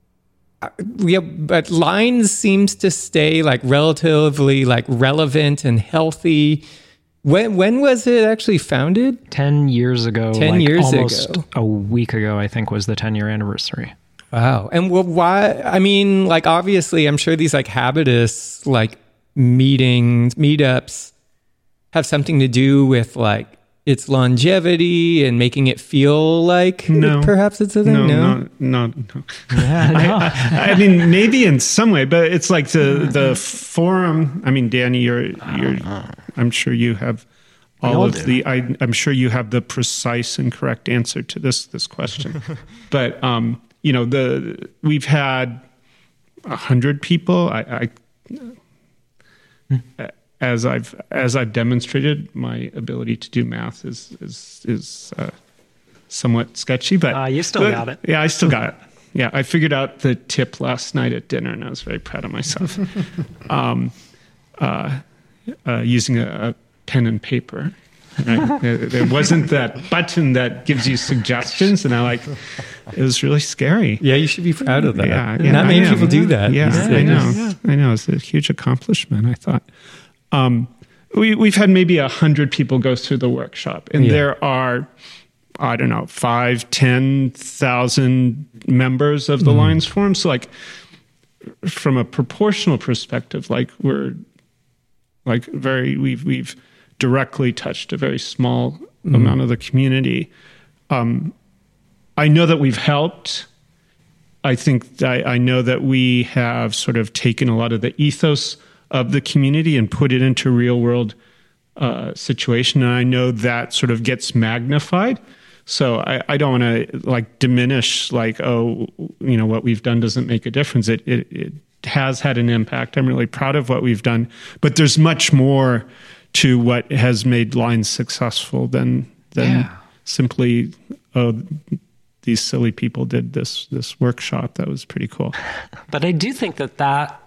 S1: Yeah, but Lines seems to stay like relatively like relevant and healthy. When when was it actually founded?
S3: Ten years ago.
S1: Ten
S3: like
S1: years
S3: almost
S1: ago.
S3: A week ago, I think, was the ten year anniversary.
S1: Wow. And well, why? I mean, like obviously, I'm sure these like Habitus like meetings, meetups have something to do with like its longevity and making it feel like
S2: no.
S1: it, perhaps it's a thing.
S2: No,
S1: no,
S2: no, no. no.
S3: Yeah, no.
S2: I, I mean, maybe in some way, but it's like the the forum. I mean, Danny, you're you're. I'm sure you have all, all of do. the. I, I'm sure you have the precise and correct answer to this this question. But um, you know, the we've had a hundred people. I. I hmm. As I've as I've demonstrated, my ability to do math is is is uh, somewhat sketchy, but
S3: uh, you still
S2: but,
S3: got it.
S2: Yeah, I still got it. Yeah, I figured out the tip last night at dinner, and I was very proud of myself. um, uh, uh, using a, a pen and paper. Right? there, there wasn't that button that gives you suggestions, and I like. It was really scary.
S1: Yeah, you should be proud of that.
S2: Yeah, yeah
S1: not many
S2: am.
S1: people do that.
S2: Yeah, I know.
S3: Yeah.
S2: I know. It's a huge accomplishment, I thought. Um, we, we've had maybe a hundred people go through the workshop, and yeah. there are, I don't know, five, ten thousand members of the mm. Lines Forum. So, like, from a proportional perspective, like we're, like very, we've we've directly touched a very small mm. amount of the community. Um, I know that we've helped. I think I, I know that we have sort of taken a lot of the ethos of the community and put it into real world uh, situation. And I know that sort of gets magnified. So I, I don't want to like diminish like, oh, you know, what we've done doesn't make a difference. It, it, it has had an impact. I'm really proud of what we've done, but there's much more to what has made Lines successful than, than
S3: Yeah.
S2: simply, oh, these silly people did this, this workshop. That was pretty cool.
S3: But I do think that that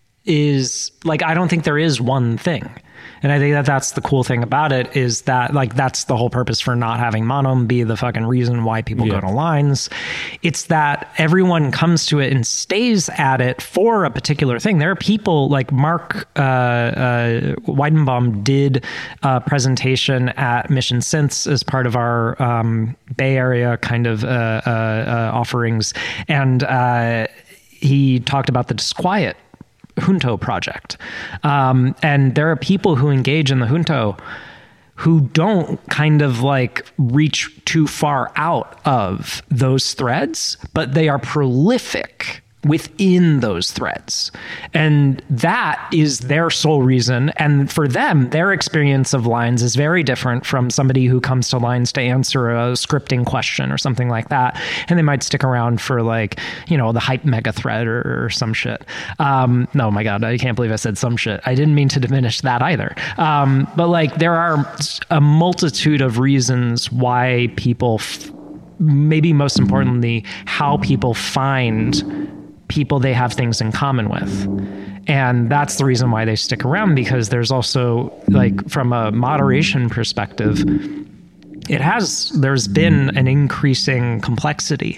S3: is like, I don't think there is one thing. And I think that that's the cool thing about it is that like, that's the whole purpose for not having Monom be the fucking reason why people
S2: Yeah.
S3: go to Lines. It's that everyone comes to it and stays at it for a particular thing. There are people like Mark uh, uh, Weidenbaum did a presentation at Mission Synths as part of our um, Bay Area kind of uh, uh, uh, offerings. And uh, he talked about the Disquiet Junto project. Um, and there are people who engage in the Junto who don't kind of like reach too far out of those threads, but they are prolific within those threads. And that is their sole reason. And for them, their experience of Lines is very different from somebody who comes to Lines to answer a scripting question or something like that. And they might stick around for like, you know, the hype mega thread or, or some shit. Um, no, my God, I can't believe I said some shit. I didn't mean to diminish that either. Um, but like there are a multitude of reasons why people, f- maybe most importantly, how people find people they have things in common with. And that's the reason why they stick around, because there's also like from a moderation perspective, it has, there's been an increasing complexity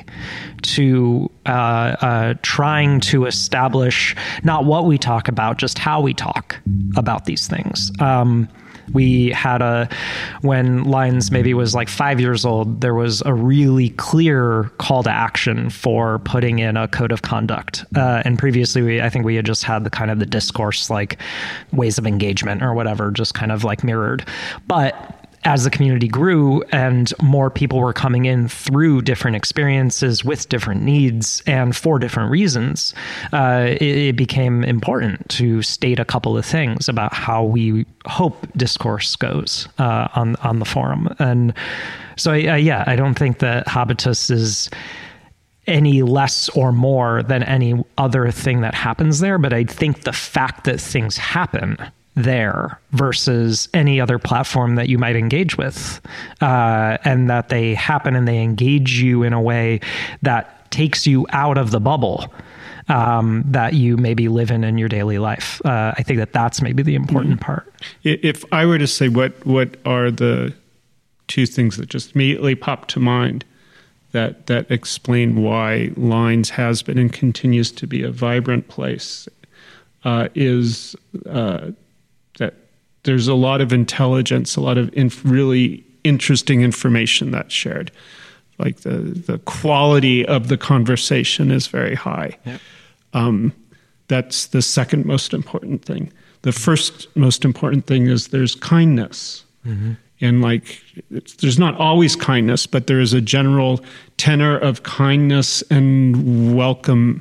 S3: to uh, uh, trying to establish not what we talk about, just how we talk about these things. Um, We had a, when Lines maybe was like five years old, there was a really clear call to action for putting in a code of conduct. Uh, and previously, we, I think we had just had the kind of the discourse, like ways of engagement or whatever, just kind of like mirrored. But as the community grew and more people were coming in through different experiences with different needs and for different reasons, uh, it, it became important to state a couple of things about how we hope discourse goes uh, on on the forum. And so, uh, yeah, I don't think that Habitus is any less or more than any other thing that happens there, but I think the fact that things happen there versus any other platform that you might engage with, uh, and that they happen and they engage you in a way that takes you out of the bubble um, that you maybe live in in your daily life. Uh, I think that that's maybe the important part.
S2: If I were to say what what are the two things that just immediately pop to mind that that explain why Lines has been and continues to be a vibrant place, uh, is uh, that there's a lot of intelligence, a lot of inf- really interesting information that's shared. Like the, the quality of the conversation is very high. Yep. Um, that's the second most important thing. The first most important thing is there's kindness. Mm-hmm. And like, it's, there's not always kindness, but there is a general tenor of kindness and welcome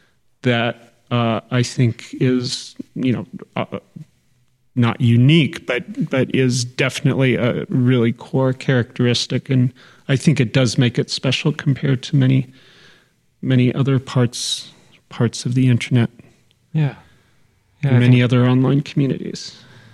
S2: that uh, I think is, you know, uh, not unique, but but is definitely a really core characteristic, and I think it does make it special compared to many many other parts parts of the internet.
S3: Yeah, yeah
S2: and many other online communities.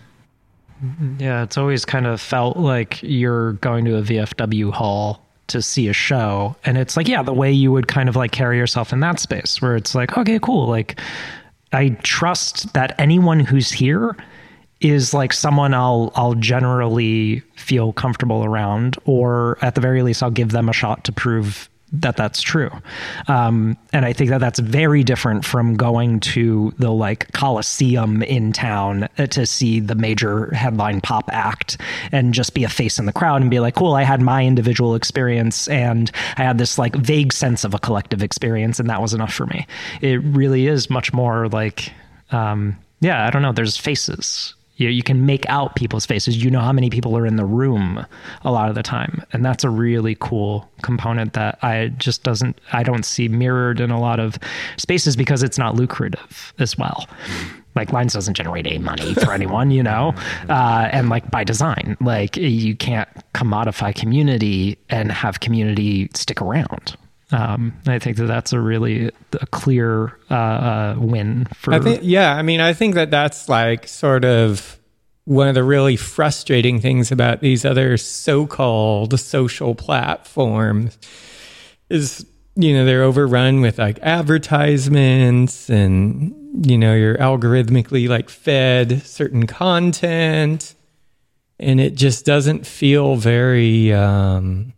S3: Yeah, it's always kind of felt like you're going to a V F W hall to see a show, and it's like, yeah, the way you would kind of like carry yourself in that space, where it's like, okay, cool, like I trust that anyone who's here is like someone I'll I'll generally feel comfortable around, or at the very least, I'll give them a shot to prove that that's true. Um, and I think that that's very different from going to the like Coliseum in town to see the major headline pop act and just be a face in the crowd and be like, cool, I had my individual experience and I had this like vague sense of a collective experience, and that was enough for me. It really is much more like, um, yeah, I don't know, there's faces. You, you can make out people's faces. You know how many people are in the room a lot of the time. And that's a really cool component that I just doesn't, I don't see mirrored in a lot of spaces because it's not lucrative as well. Like Lines doesn't generate any money for anyone, you know? Uh, and like by design, like you can't commodify community and have community stick around. Um, I think that that's a really a clear uh, uh, win for.
S1: I think, yeah, I mean, I think that that's like sort of one of the really frustrating things about these other so-called social platforms is, you know, they're overrun with like advertisements and, you know, you're algorithmically like fed certain content and it just doesn't feel very, um,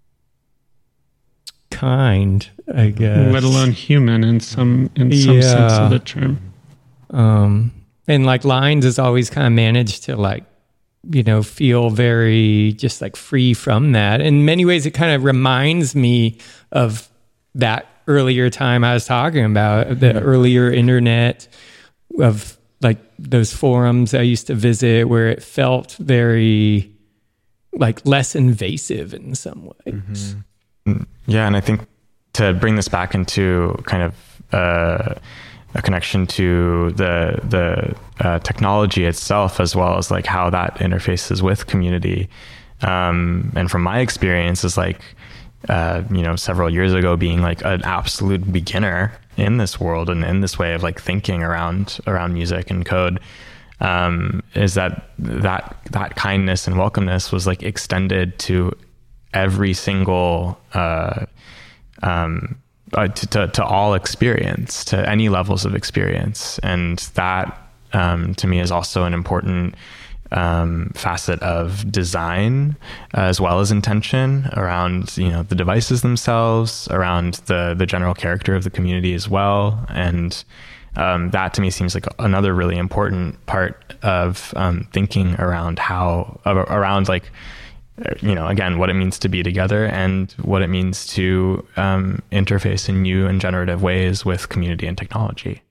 S1: kind, I guess.
S2: Let alone human in some in some
S1: yeah.
S2: sense of the term.
S1: Um, and like Lines has always kind of managed to like, you know, feel very just like free from that. In many ways, it kind of reminds me of that earlier time I was talking about, the mm-hmm. earlier internet of like those forums I used to visit where it felt very like less invasive in some ways.
S4: Mm-hmm. Yeah, and I think to bring this back into kind of uh, a connection to the the uh, technology itself, as well as like how that interfaces with community, um, and from my experience, is like uh, you know several years ago being like an absolute beginner in this world and in this way of like thinking around around music and code. Um, is that that that kindness and welcomeness was like extended to every single uh, um, uh, to, to, to all experience, to any levels of experience. And that um, to me is also an important um, facet of design uh, as well as intention around, you know, the devices themselves, around the, the general character of the community as well. And um, that to me seems like another really important part of um, thinking around how, uh, around like, you know, again, what it means to be together and what it means to um, interface in new and generative ways with community and technology.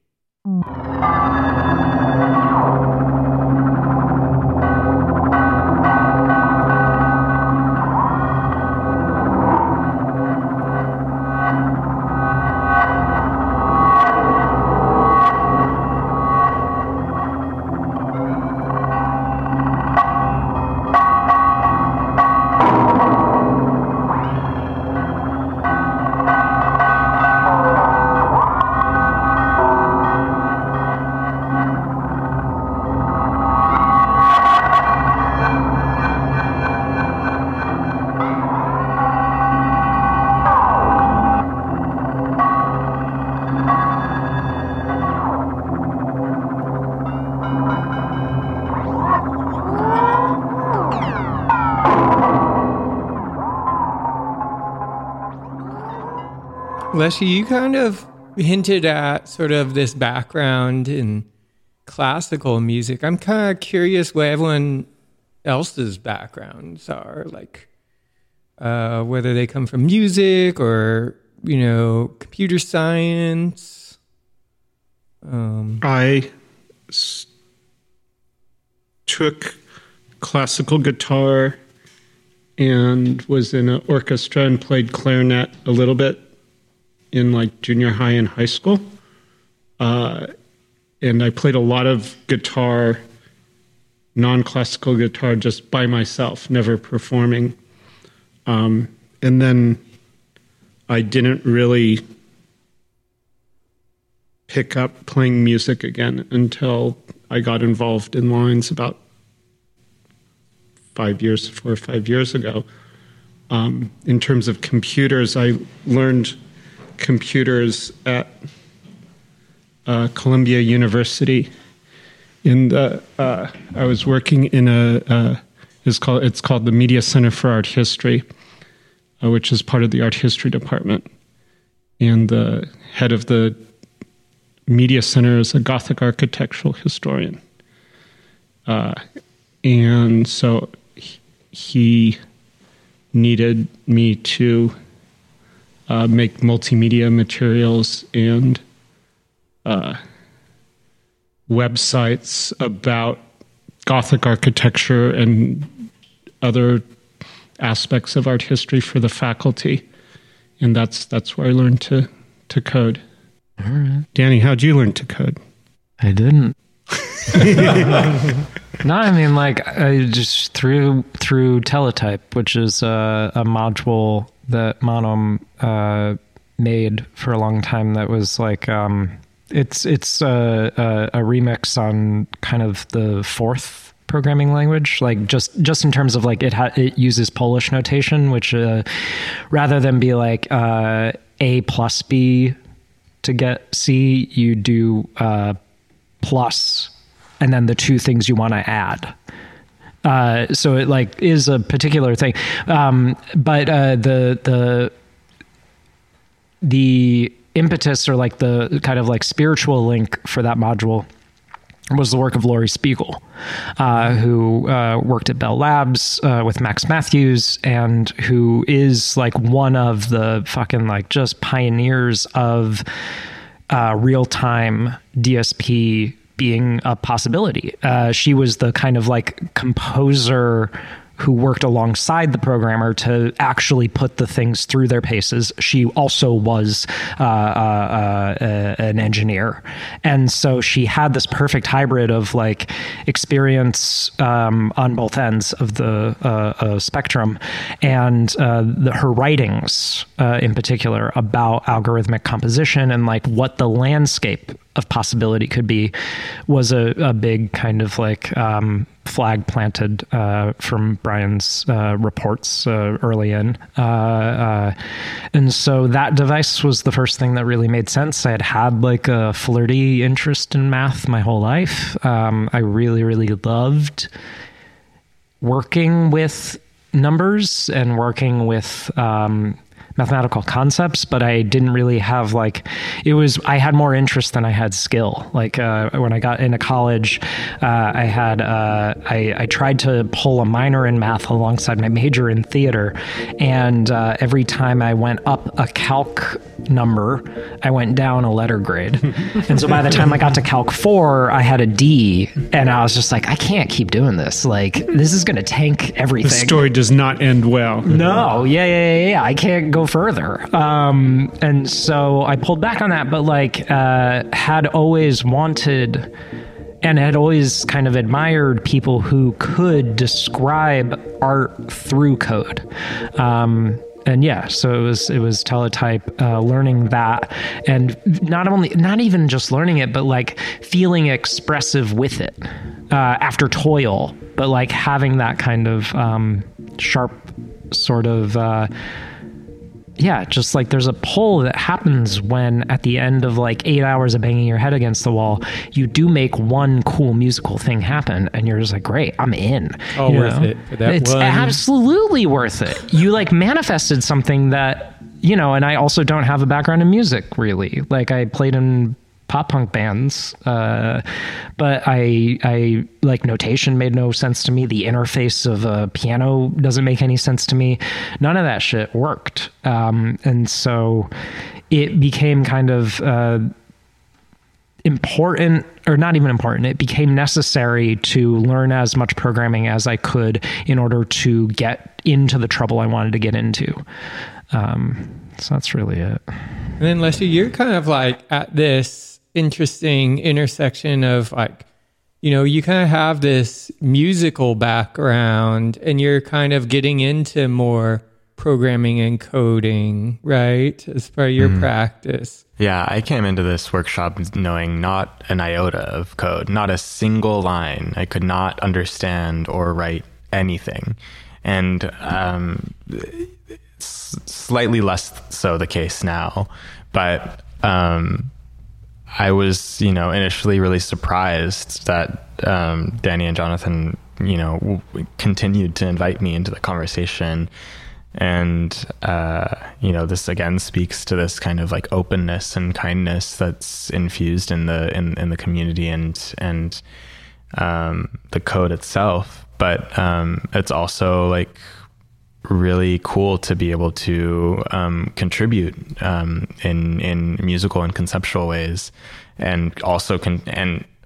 S1: Leshy, you kind of hinted at sort of this background in classical music. I'm kind of curious what everyone else's backgrounds are, like uh, whether they come from music or, you know, computer science. Um,
S2: I s- took classical guitar and was in an orchestra and played clarinet a little bit in like junior high and high school. Uh, and I played a lot of guitar, non-classical guitar, just by myself, never performing. Um, and then I didn't really pick up playing music again until I got involved in Lines about five years, four or five years ago. Um, in terms of computers, I learned computers at uh, Columbia University. In the, uh, I was working in a, uh, it's called it's called the Media Center for Art History, uh, which is part of the art history department. And the head of the Media Center is a Gothic architectural historian. Uh, and so he needed me to uh, make multimedia materials and uh, websites about Gothic architecture and other aspects of art history for the faculty. And that's that's where I learned to, to code.
S3: All right.
S2: Danny, how'd you learn to code?
S3: I didn't. No, I mean, like, I just through through Teletype, which is uh, a module that Monom uh, made for a long time. That was like, um, it's it's a, a, a remix on kind of the fourth programming language, like just just in terms of like it ha- it uses Polish notation, which uh, rather than be like uh, A plus B to get C, you do uh, plus and then the two things you want to add. Uh, so it like is a particular thing. Um, but uh, the the the impetus or like the kind of like spiritual link for that module was the work of Laurie Spiegel, uh, who uh, worked at Bell Labs uh, with Max Matthews, and who is like one of the fucking like just pioneers of uh, real-time D S P being a possibility. Uh, she was the kind of like composer who worked alongside the programmer to actually put the things through their paces. She also was uh, uh, uh, an engineer. And so she had this perfect hybrid of like experience um, on both ends of the uh, uh, spectrum. And uh, the, her writings uh, in particular about algorithmic composition and like what the landscape of possibility could be was a, a big kind of like um, flag planted uh, from Brian's uh, reports uh, early in. Uh, uh, and so that device was the first thing that really made sense. I had had like a flirty interest in math my whole life. Um, I really, really loved working with numbers and working with um, mathematical concepts, but I didn't really have like, it was, I had more interest than I had skill. Like uh, when I got into college, uh, I had, uh, I, I tried to pull a minor in math alongside my major in theater. And uh, every time I went up a calc number, I went down a letter grade. And so by the time I got to calc four, I had a D, and I was just like, I can't keep doing this. Like, this is going to tank everything.
S2: The story does not end well.
S3: No, yeah, yeah, yeah, yeah. I can't go further. Um, and so I pulled back on that, but like, uh, had always wanted and had always kind of admired people who could describe art through code. Um, And yeah, so it was it was Teletype, uh, learning that, and not only not even just learning it, but like feeling expressive with it uh, after toil, but like having that kind of um, sharp sort of uh, yeah, just like there's a pull that happens when at the end of like eight hours of banging your head against the wall, you do make one cool musical thing happen, and you're just like, great, I'm in.
S1: All
S3: you
S1: worth
S3: know?
S1: it for that
S3: It's
S1: one.
S3: absolutely worth it. You like manifested something that, you know, and I also don't have a background in music really. Like I played in pop punk bands, uh, but I, I like notation made no sense to me. The interface of a piano doesn't make any sense to me. None of that shit worked. Um, and so it became kind of, uh, important, or not even important. It became necessary to learn as much programming as I could in order to get into the trouble I wanted to get into. Um, so that's really it.
S1: And then Leslie, you're kind of like at this interesting intersection of like, you know, you kind of have this musical background and you're kind of getting into more programming and coding, right? As part of your mm. practice.
S4: Yeah, I came into this workshop knowing not an iota of code, not a single line. I could not understand or write anything. And um, it's slightly less so the case now. But um, I was, you know, initially really surprised that um, Danny and Jonathan, you know, w- continued to invite me into the conversation. And, uh, you know, this again speaks to this kind of like openness and kindness that's infused in the, in, in the community and, and, um, the code itself. But, um, it's also like really cool to be able to, um, contribute, um, in, in musical and conceptual ways, and also can, and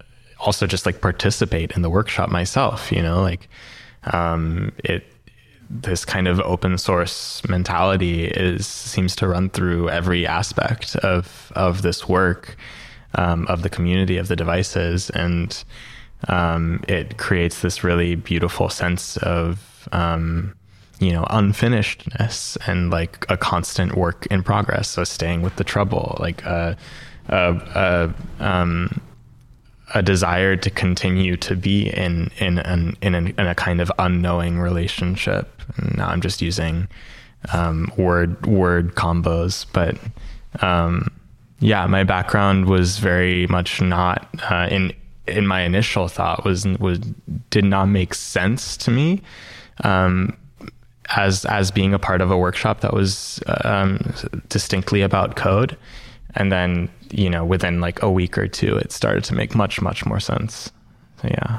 S4: also just like participate in the workshop myself, you know, like um, it, this kind of open source mentality is seems to run through every aspect of of this work, um, of the community, of the devices, and um, it creates this really beautiful sense of um, you know unfinishedness and like a constant work in progress. So staying with the trouble, like a a, a um, a desire to continue to be in in an, in, an, in a kind of unknowing relationship. And now I'm just using um, word word combos, but um, yeah, my background was very much not uh, in in my initial thought was was did not make sense to me um, as as being a part of a workshop that was um, distinctly about code. And then, you know, within like a week or two, it started to make much, much more sense. So, yeah.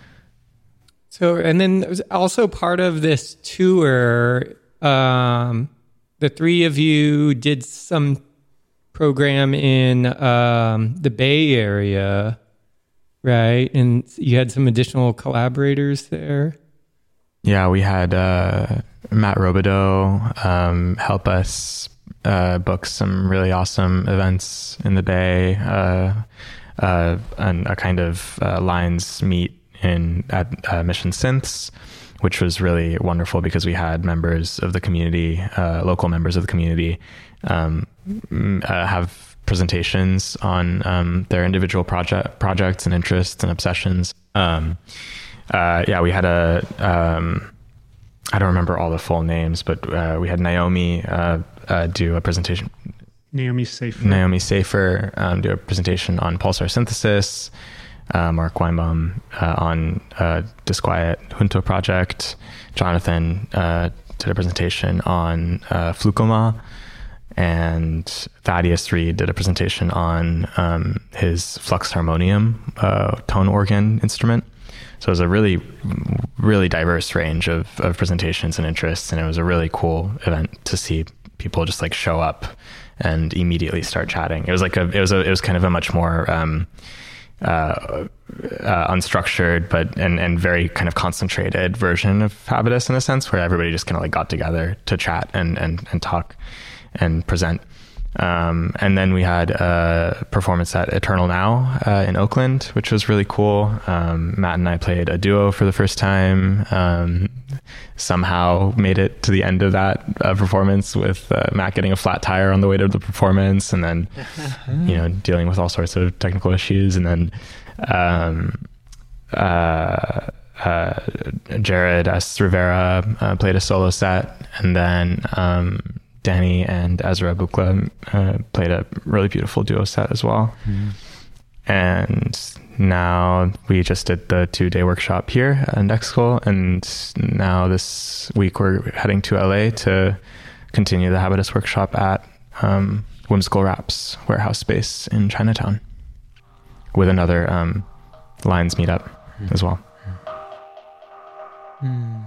S1: So, and then there was also part of this tour, um, the three of you did some program in um, the Bay Area, right? And you had some additional collaborators there.
S4: Yeah, we had uh, Matt Robideau um, help us Uh, book some really awesome events in the Bay, uh, uh, and a kind of uh, lines meet in at uh, Mission Synths, which was really wonderful because we had members of the community, uh, local members of the community, um, uh, have presentations on um, their individual project projects and interests and obsessions. Um, uh, yeah, we had a. Um, I don't remember all the full names, but uh, we had Naomi uh, uh, do a presentation.
S2: Naomi Safer.
S4: Naomi Safer um, do a presentation on pulsar synthesis. Uh, Mark Weinbaum uh, on uh, Disquiet Junto project. Jonathan uh, did a presentation on uh, Flukoma, and Thaddeus Reed did a presentation on um, his Flux Harmonium uh, tone organ instrument. So it was a really, really diverse range of, of presentations and interests, and it was a really cool event to see people just like show up and immediately start chatting. It was like a, it was a, it was kind of a much more um, uh, uh, unstructured, but and and very kind of concentrated version of Habitus in a sense, where everybody just kind of like got together to chat and and and talk and present. Um, and then we had a performance at Eternal Now uh, in Oakland, which was really cool. Um, Matt and I played a duo for the first time. Um, somehow made it to the end of that uh, performance with uh, Matt getting a flat tire on the way to the performance, and then you know dealing with all sorts of technical issues. And then um, uh, uh, Jared S. Rivera uh, played a solo set, and then um, Danny and Ezra Bukla uh, played a really beautiful duo set as well. Mm. And now we just did the two-day workshop here at Index School, and now this week we're heading to L A to continue the Habitus workshop at um, Whimsical Wraps warehouse space in Chinatown with another um, Lines meetup mm. as well. Mm.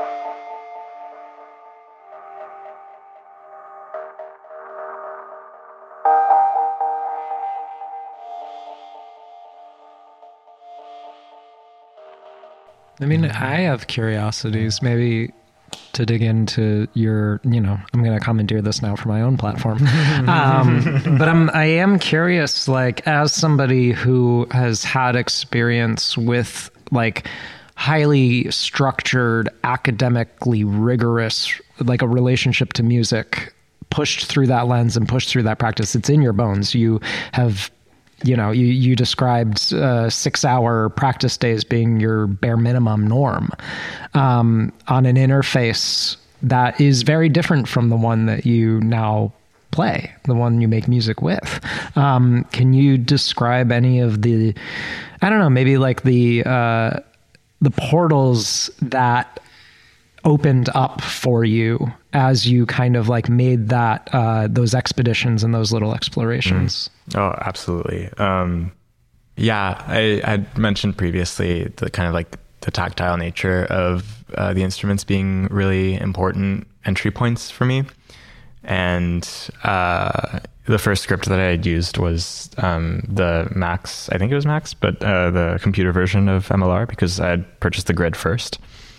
S3: I mean, I have curiosities, maybe to dig into your, you know, I'm going to commandeer this now for my own platform. um, but I'm, I am curious, like, as somebody who has had experience with, like, highly structured, academically rigorous, like a relationship to music, pushed through that lens and pushed through that practice. It's in your bones. You have... You know, you, you described uh, six-hour practice days being your bare minimum norm um, on an interface that is very different from the one that you now play, the one you make music with. Um, can you describe any of the, I don't know, maybe like the uh, the portals that opened up for you as you kind of like made that uh, those expeditions and those little explorations?
S4: Mm. Oh, absolutely. Um, yeah, I had mentioned previously the kind of like the tactile nature of uh, the instruments being really important entry points for me. And uh, the first script that I had used was um, the Max, I think it was Max, but uh, the computer version of M L R, because I had purchased the Grid first.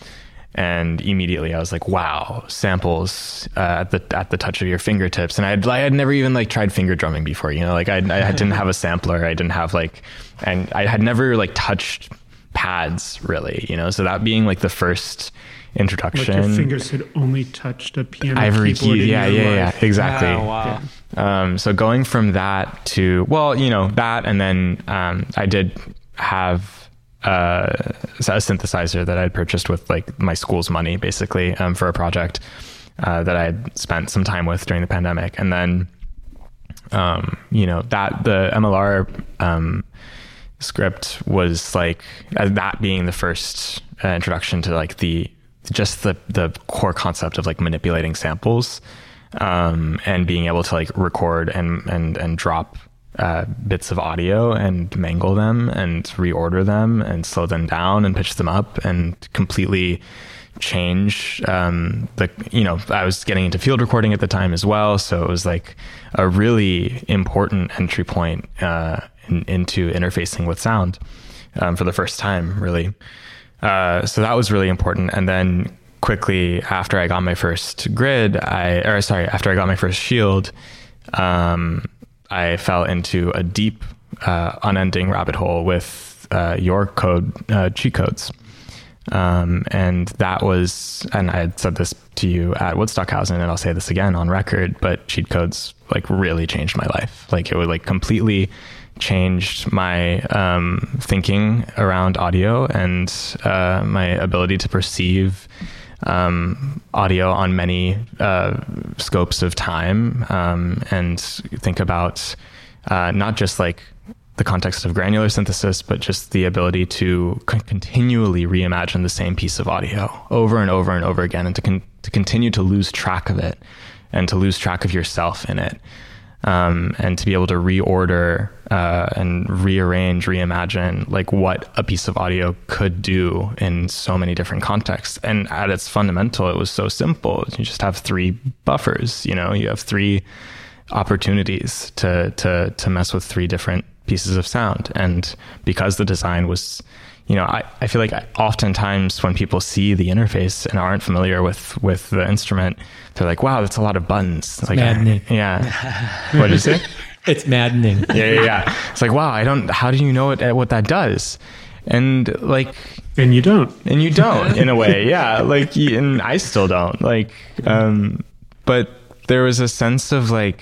S4: And immediately I was like, wow, samples uh, at the at the touch of your fingertips. And I had, I had never even like tried finger drumming before, you know, like I, I didn't have a sampler. I didn't have like, and I had never like touched pads really, you know, so that being like the first introduction.
S2: Like your fingers had only touched a piano
S4: Ivory
S2: keyboard
S4: key,
S2: in
S4: yeah,
S2: your
S4: yeah,
S2: life.
S4: yeah, exactly.
S3: Oh, wow.
S4: Yeah. Um, so going from that to, well, you know, that, and then um, I did have uh, a synthesizer that I'd purchased with like my school's money, basically, um, for a project uh, that I had spent some time with during the pandemic. And then, um, you know, that the M L R um, script was like, uh, that being the first uh, introduction to like the, just the, the core concept of like manipulating samples, um, and being able to like record and, and, and drop uh, bits of audio and mangle them and reorder them and slow them down and pitch them up and completely change, um, the, you know, I was getting into field recording at the time as well. So it was like a really important entry point, uh, in, into interfacing with sound, um, for the first time, really. Uh, so that was really important. And then quickly after I got my first Grid, I, or sorry, after I got my first Shield, um, I fell into a deep, uh, unending rabbit hole with, uh, your code, uh, cheat codes. Um, and that was, and I had said this to you at Woodstockhausen, and I'll say this again on record, but cheat codes like really changed my life. Like it would like completely changed my um, thinking around audio and uh, my ability to perceive um, audio on many uh, scopes of time, um, and think about uh, not just like the context of granular synthesis, but just the ability to c- continually reimagine the same piece of audio over and over and over again, and to con- to continue to lose track of it and to lose track of yourself in it. Um, and to be able to reorder uh, and rearrange, reimagine like what a piece of audio could do in so many different contexts. And at its fundamental, it was so simple. You just have three buffers, you know, you have three opportunities to to to mess with three different pieces of sound. And because the design was, you know, I, I feel like I, oftentimes when people see the interface and aren't familiar with, with the instrument, they're like, wow, that's a lot of buttons. It's like,
S1: maddening.
S4: Yeah. What did you say?
S1: It's maddening.
S4: Yeah, yeah, yeah. It's like, wow, I don't, how do you know what, what that does? And like,
S2: and you don't,
S4: and you don't in a way. Yeah. Like, and I still don't like, um, but there was a sense of like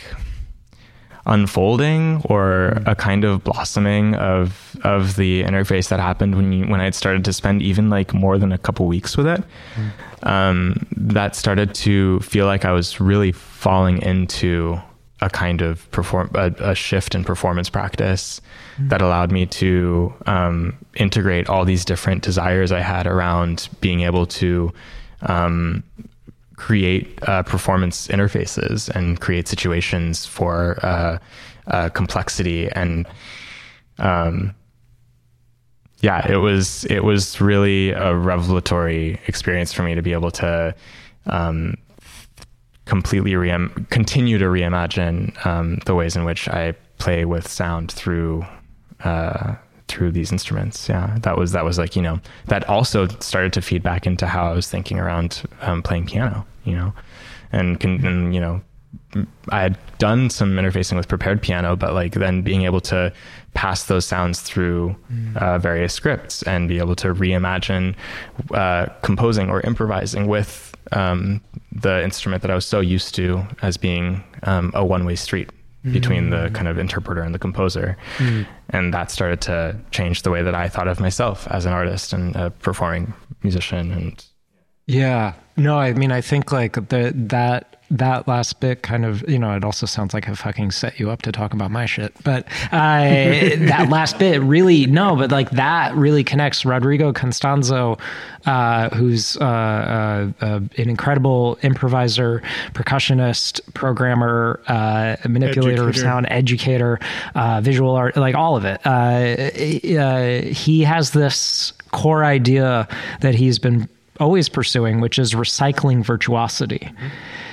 S4: unfolding or a kind of blossoming of of the interface that happened when you when I'd started to spend even like more than a couple weeks with it. Mm. Um, that started to feel like I was really falling into a kind of perform a, a shift in performance practice mm. that allowed me to um, integrate all these different desires I had around being able to um, create uh, performance interfaces and create situations for uh, uh, complexity. And um, yeah, it was it was really a revelatory experience for me to be able to um, completely re- continue to reimagine um, the ways in which I play with sound through uh, through these instruments. Yeah, that was that was like, you know, that also started to feed back into how I was thinking around um, playing piano. You know, and, can, and, you know, I had done some interfacing with prepared piano, but like then being able to pass those sounds through uh, various scripts and be able to reimagine uh, composing or improvising with um, the instrument that I was so used to as being um, a one-way street between the kind of interpreter and the composer. Mm. And that started to change the way that I thought of myself as an artist and a performing musician. And
S3: yeah, no, I mean, I think like the, that, that last bit kind of, you know, it also sounds like I fucking set you up to talk about my shit, but uh, that last bit really, no, but like that really connects. Rodrigo Constanzo, uh, who's uh, uh, uh, an incredible improviser, percussionist, programmer, uh, manipulator of sound, educator, uh, visual art, like all of it. Uh, uh, he has this core idea that he's been always pursuing, which is recycling virtuosity. Mm-hmm.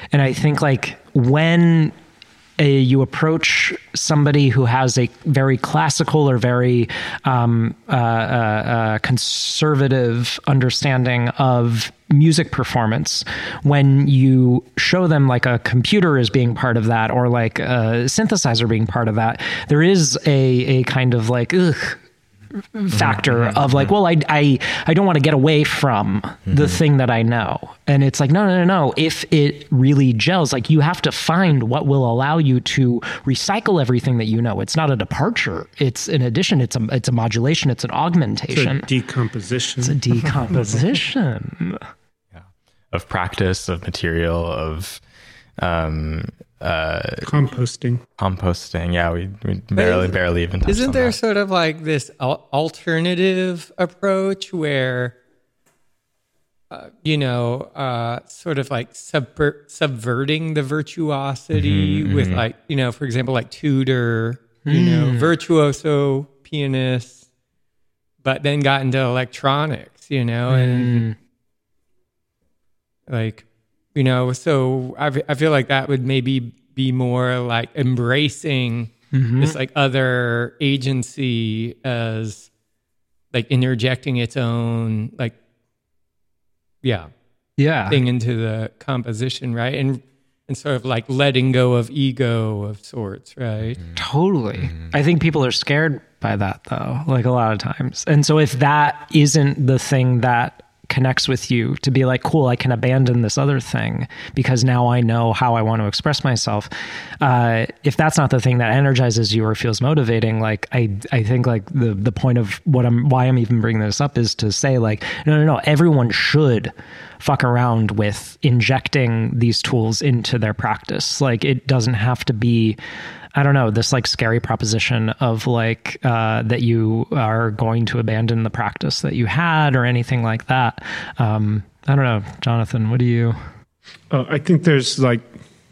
S3: And I think like when a, you approach somebody who has a very classical or very um, uh, uh, uh, conservative understanding of music performance, when you show them like a computer as being part of that, or like a synthesizer being part of that, there is a, a kind of like, ugh, factor mm-hmm. of like, well, I, I, I don't want to get away from mm-hmm. the thing that I know. And it's like, no, no, no, no. If it really gels, like you have to find what will allow you to recycle everything that you know. It's not a departure. It's an addition. It's a, it's a modulation. It's an augmentation.
S2: It's a decomposition.
S3: It's a decomposition.
S4: Yeah. Of practice, of material, of, um, uh
S2: composting
S4: composting yeah we, we barely
S1: is,
S4: barely even touched
S1: isn't
S4: on
S1: there
S4: that.
S1: Sort of like this al- alternative approach where uh, you know uh sort of like subver- subverting the virtuosity mm-hmm, with mm-hmm. like, you know, for example, like Tudor, mm. you know, virtuoso pianists, but then got into electronics, you know, mm. and like, you know, so I I feel like that would maybe be more like embracing mm-hmm. this like other agency as like interjecting its own like yeah
S3: yeah
S1: thing into the composition, right? And and sort of like letting go of ego of sorts, right?
S3: Mm-hmm. Totally. Mm-hmm. I think people are scared by that though, like a lot of times. And so if that isn't the thing that connects with you, to be like, cool, I can abandon this other thing because now I know how I want to express myself. Uh, if that's not the thing that energizes you or feels motivating, like I, I think like the the point of what I'm, why I'm even bringing this up is to say like, no, no, no, everyone should fuck around with injecting these tools into their practice. Like it doesn't have to be, I don't know, this like scary proposition of like uh, that you are going to abandon the practice that you had or anything like that. Um, I don't know, Jonathan, what do you?
S2: Oh, I think there's like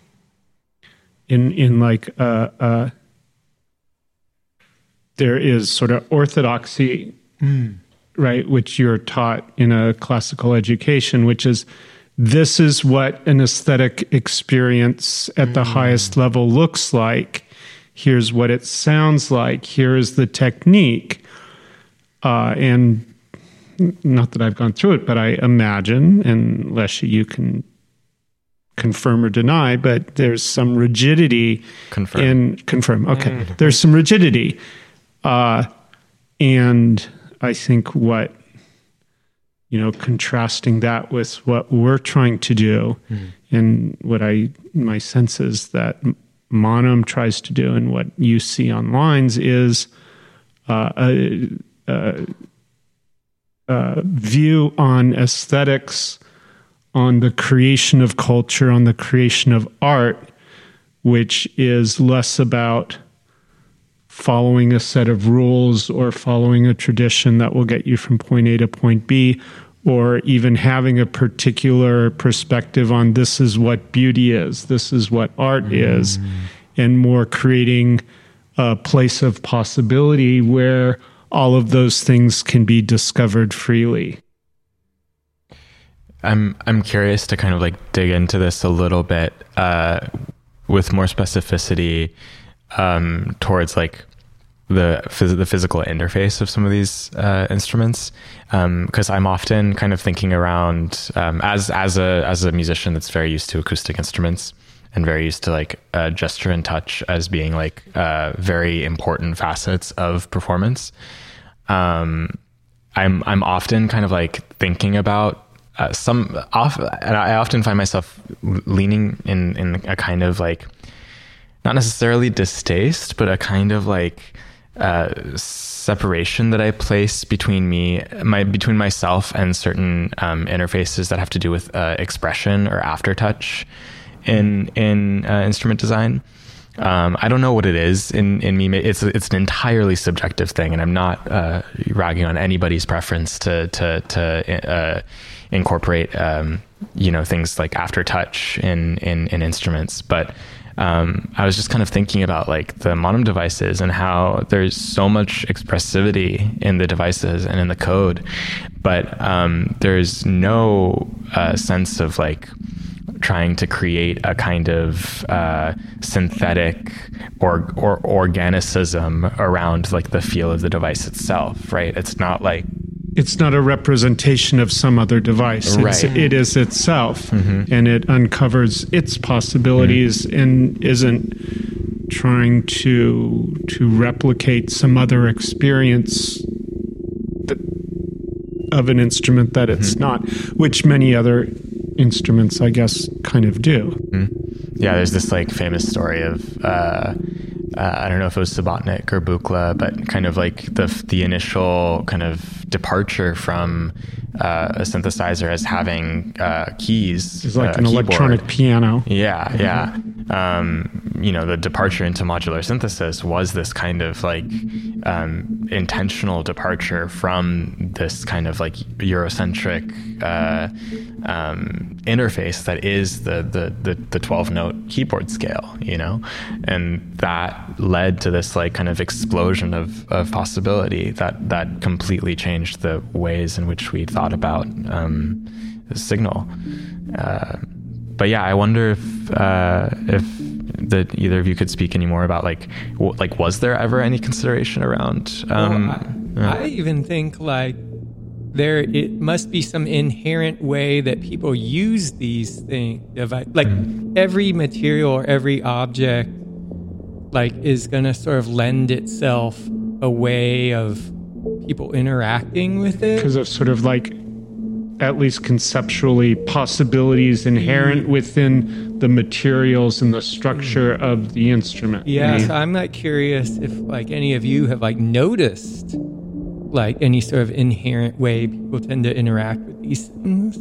S2: in in like uh, uh, there is sort of orthodoxy, mm. right, which you're taught in a classical education, which is this is what an aesthetic experience at mm. the highest level looks like. Here's what it sounds like. Here is the technique. Uh, and not that I've gone through it, but I imagine, and Leshy, you can confirm or deny, but there's some rigidity.
S4: Confirm.
S2: In, confirm, okay. Mm. There's some rigidity. Uh, and I think what, you know, contrasting that with what we're trying to do, mm. and what I, my sense is that Monum tries to do, and what you see on lines is uh, a, a, a view on aesthetics, on the creation of culture, on the creation of art, which is less about following a set of rules or following a tradition that will get you from point A to point B, or even having a particular perspective on this is what beauty is, this is what art mm. is, and more creating a place of possibility where all of those things can be discovered freely.
S4: I'm I'm curious to kind of like dig into this a little bit uh, with more specificity um, towards like the phys- the physical interface of some of these uh, instruments, because um, I'm often kind of thinking around um, as as a as a musician that's very used to acoustic instruments and very used to like uh, gesture and touch as being like uh, very important facets of performance. Um, I'm I'm often kind of like thinking about uh, some off, and I often find myself leaning in in a kind of like not necessarily distaste, but a kind of like Uh, separation that I place between me, my between myself and certain um, interfaces that have to do with uh, expression or aftertouch in in uh, instrument design. Um, I don't know what it is in in me. It's it's an entirely subjective thing, and I'm not uh, ragging on anybody's preference to to to uh, incorporate um, you know things like aftertouch in in in instruments, but. Um, I was just kind of thinking about like the Monum devices and how there's so much expressivity in the devices and in the code, but um, there's no uh, sense of like trying to create a kind of uh, synthetic or, or organicism around like the feel of the device itself, right? It's not like
S2: it's not a representation of some other device. It's,
S4: right.
S2: It is itself,
S4: mm-hmm.
S2: and it uncovers its possibilities mm-hmm. and isn't trying to to replicate some other experience that, of an instrument that it's mm-hmm. not, which many other instruments, I guess, kind of do.
S4: Mm-hmm. Yeah, there's this like famous story of uh, uh, I don't know if it was Subotnick or Buchla, but kind of like the the initial kind of departure from uh, a synthesizer as having uh, keys.
S2: It's like
S4: uh,
S2: an
S4: keyboard.
S2: electronic piano.
S4: Yeah, yeah. Um, you know, the departure into modular synthesis was this kind of like um, intentional departure from this kind of like Eurocentric uh, um, interface that is the the the the twelve note keyboard scale, you know, and that led to this like kind of explosion of of possibility that that completely changed the ways in which we thought about um, the signal. Uh, but yeah, I wonder if uh, if that either of you could speak any more about like w- like was there ever any consideration around? Um,
S1: well, I, I even think like there it must be some inherent way that people use these things. Like mm. every material or every object, like is going to sort of lend itself a way of people interacting with it
S2: because of sort of like at least conceptually possibilities inherent within the materials and the structure of the instrument.
S1: Yeah,
S2: I mean,
S1: so I'm like curious if like any of you have like noticed like any sort of inherent way people tend to interact with these things.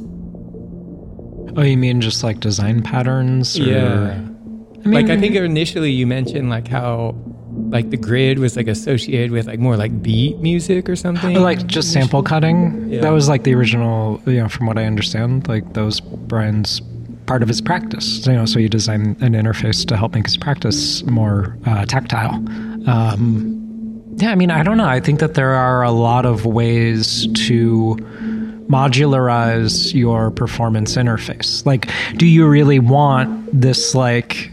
S3: Oh, you mean just like design patterns? Or...
S1: Yeah.
S3: I mean,
S1: like I think initially you mentioned like how like the grid was like associated with like more like beat music or something.
S3: Or like just sample cutting.
S1: Yeah.
S3: That was like the original, you know, from what I understand, like that was Brian's part of his practice. You know, so you design an interface to help make his practice more uh, tactile. Um, yeah, I mean, I don't know. I think that there are a lot of ways to modularize your performance interface. Like, do you really want this like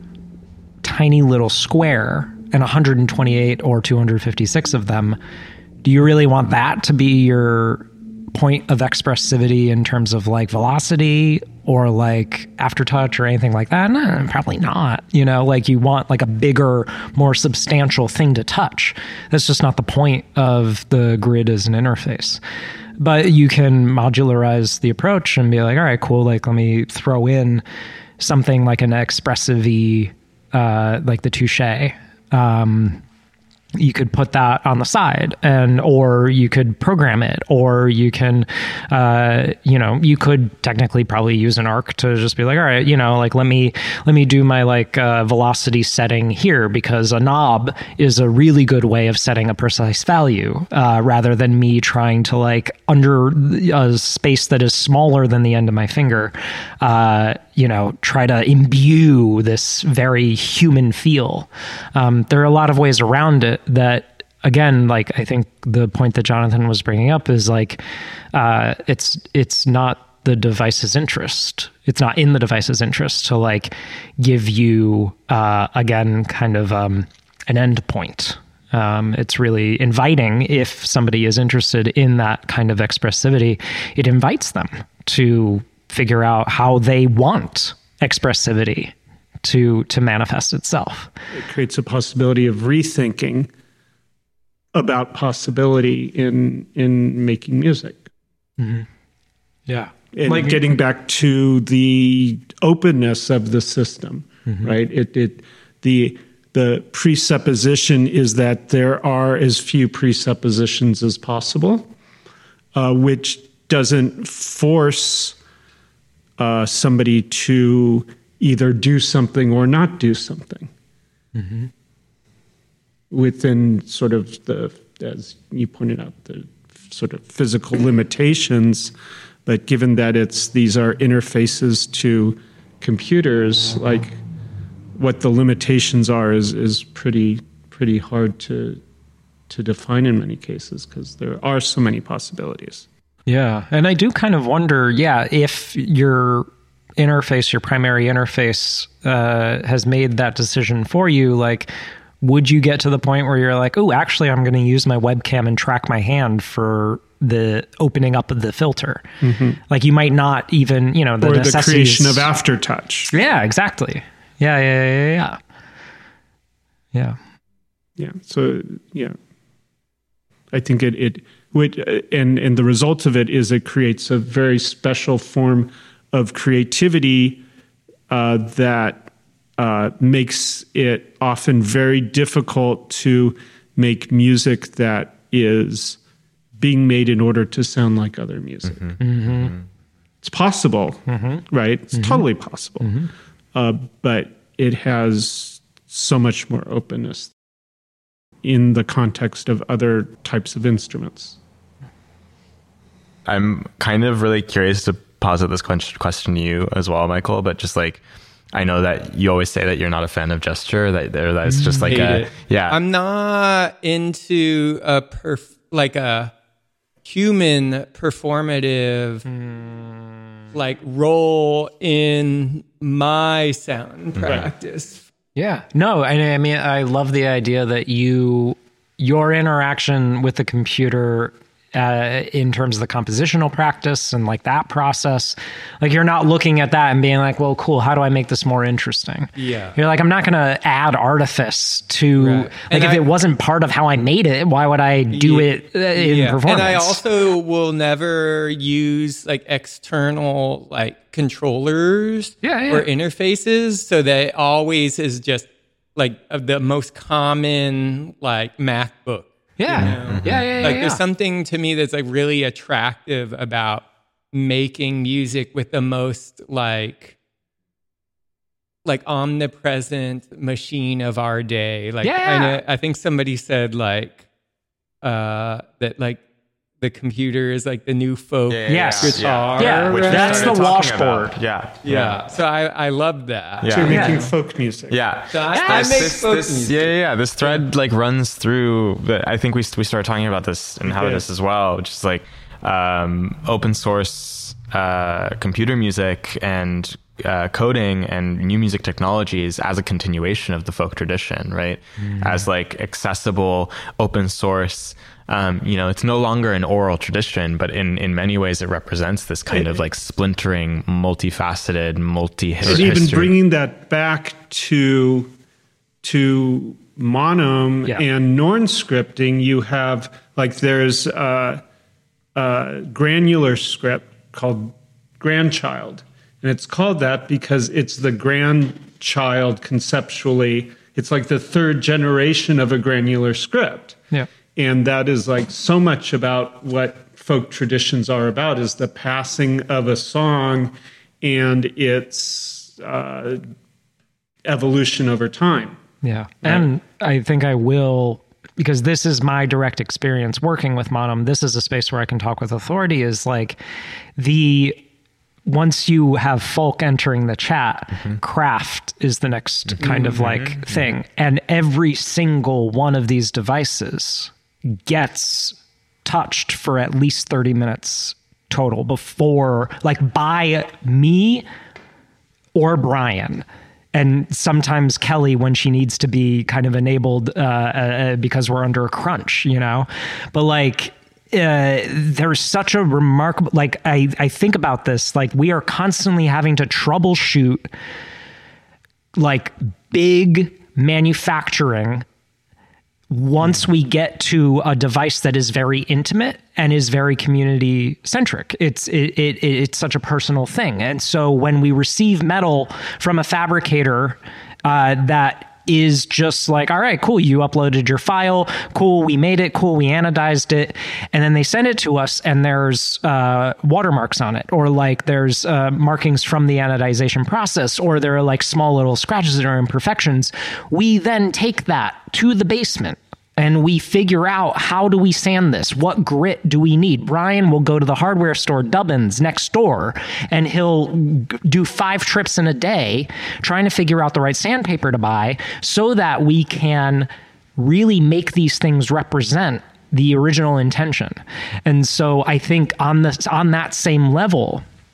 S3: tiny little square and one hundred twenty-eight or two hundred fifty-six of them? Do you really want that to be your point of expressivity in terms of like velocity or like aftertouch or anything like that? No, probably not. You know, like you want like a bigger, more substantial thing to touch. That's just not the point of the grid as an interface. But you can modularize the approach and be like, all right, cool. Like, let me throw in something like an expressive-y, uh, like the touche. Um, you could put that on the side, and or you could program it, or you can, uh, you know, you could technically probably use an arc to just be like, all right, you know, like let me let me do my like uh, velocity setting here, because a knob is a really good way of setting a precise value, uh, rather than me trying to like under a space that is smaller than the end of my finger, uh, you know, try to imbue this very human feel. Um, there are a lot of ways around it that, again, like I think the point that Jonathan was bringing up is like, uh, it's it's not the device's interest. It's not in the device's interest to like give you, uh, again, kind of um, an end point. Um, it's really inviting. If somebody is interested in that kind of expressivity, it invites them to figure out how they want expressivity to to manifest itself.
S2: It creates a possibility of rethinking about possibility in in making music.
S3: Mm-hmm. Yeah.
S2: And
S3: like
S2: getting back to the openness of the system, mm-hmm. right? It it the the presupposition is that there are as few presuppositions as possible, uh, which doesn't force uh, somebody to either do something or not do something. Mm-hmm. Within sort of the, as you pointed out, the sort of physical limitations, but given that it's these are interfaces to computers, like what the limitations are is is pretty pretty hard to to define in many cases, because there are so many possibilities.
S3: Yeah, and I do kind of wonder, yeah, if you're interface, your primary interface, uh, has made that decision for you, like, would you get to the point where you're like, oh, actually, I'm going to use my webcam and track my hand for the opening up of the filter? Mm-hmm. Like, you might not even, you know, the
S2: or the creation of
S3: necessities.
S2: aftertouch.
S3: Yeah, exactly. Yeah, yeah, yeah, yeah. Yeah.
S2: Yeah. So, yeah. I think it, it would, and, and the result of it is it creates a very special form of creativity uh, that uh, makes it often very difficult to make music that is being made in order to sound like other music.
S3: Mm-hmm. Mm-hmm.
S2: It's possible,
S3: mm-hmm.
S2: right? It's mm-hmm. totally possible. Mm-hmm. Uh, but it has so much more openness in the context of other types of instruments.
S4: I'm kind of really curious to posit this question to you as well, Michael, but just like, I know that you always say that you're not a fan of gesture, that there that's just like
S1: Hate
S4: a
S1: it.
S4: yeah.
S1: I'm not into a perf- like a human performative mm. like role in my sound practice.
S3: Yeah. No, I, I mean, I love the idea that you, your interaction with the computer uh, in terms of the compositional practice and like that process, like you're not looking at that and being like, well, cool, how do I make this more interesting?
S1: Yeah.
S3: You're like, I'm not going to add artifice to,
S1: Right.
S3: like
S1: And
S3: if
S1: I,
S3: it wasn't part of how I made it, why would I do
S1: yeah,
S3: it uh, in
S1: yeah.
S3: performance?
S1: And I also will never use like external like controllers
S3: Yeah, yeah.
S1: or interfaces. So that always is just like of the most common like MacBook.
S3: Yeah.
S1: You know?
S3: Mm-hmm. yeah, yeah, yeah.
S1: Like
S3: yeah.
S1: there's something to me that's like really attractive about making music with the most like like omnipresent machine of our day. Like
S3: Yeah.
S1: I, know, I think somebody said like uh that like the computer is like the new folk
S4: Yeah,
S3: Yes.
S1: guitar.
S3: Yeah,
S4: Which
S3: that's
S4: we
S3: the
S4: started talking
S3: washboard.
S4: about. Yeah.
S1: Yeah. So I, I love that.
S4: Yeah.
S2: So you're
S3: Yeah.
S2: making folk music.
S4: Yeah.
S1: So I,
S3: Yeah,
S1: I
S3: this-
S1: make
S4: This-
S1: folk
S4: this-
S1: music.
S4: yeah, yeah, yeah. This thread like runs through. The, I think we we started talking about this and how
S2: did.
S4: it is as well, which is like um, open source uh, computer music and uh, coding and new music technologies as a continuation of the folk tradition, right? Mm. As like accessible open source. Um, you know, it's no longer an oral tradition, but in, in many ways it represents this kind of like splintering, multifaceted, multi-history.
S2: And even bringing that back to to Monum
S3: Yeah.
S2: and Norn scripting, you have like there's a, a granular script called Grandchild, and it's called that because it's the grandchild conceptually. It's like the third generation of a granular script.
S3: Yeah.
S2: And that is like so much about what folk traditions are about, is the passing of a song and its uh, evolution over time.
S3: Yeah. And I think I will, because this is my direct experience working with Monum. This is a space where I can talk with authority, is like the, once you have folk entering the chat, mm-hmm. craft is the next mm-hmm. kind of like mm-hmm. thing. And every single one of these devices gets touched for at least thirty minutes total before, like by me or Brian. And sometimes Kelly when she needs to be kind of enabled uh, uh, because we're under a crunch, you know? But like, uh, there's such a remarkable, like, I, I think about this, like we are constantly having to troubleshoot like big manufacturing once we get to a device that is very intimate and is very community centric. It's it, it it's such a personal thing. And so when we receive metal from a fabricator uh, that is just like, all right, cool, you uploaded your file, cool, we made it, cool, we anodized it, and then they send it to us and there's uh, watermarks on it, or like there's uh, markings from the anodization process, or there are like small little scratches or imperfections. We then take that to the basement and we figure out, how do we sand this? What grit do we need? Brian will go to the hardware store, Dubbins, next door, and he'll g- do five trips in a day trying to figure out the right sandpaper to buy so that we can really make these things represent the original intention. And so I think on this, on that same level,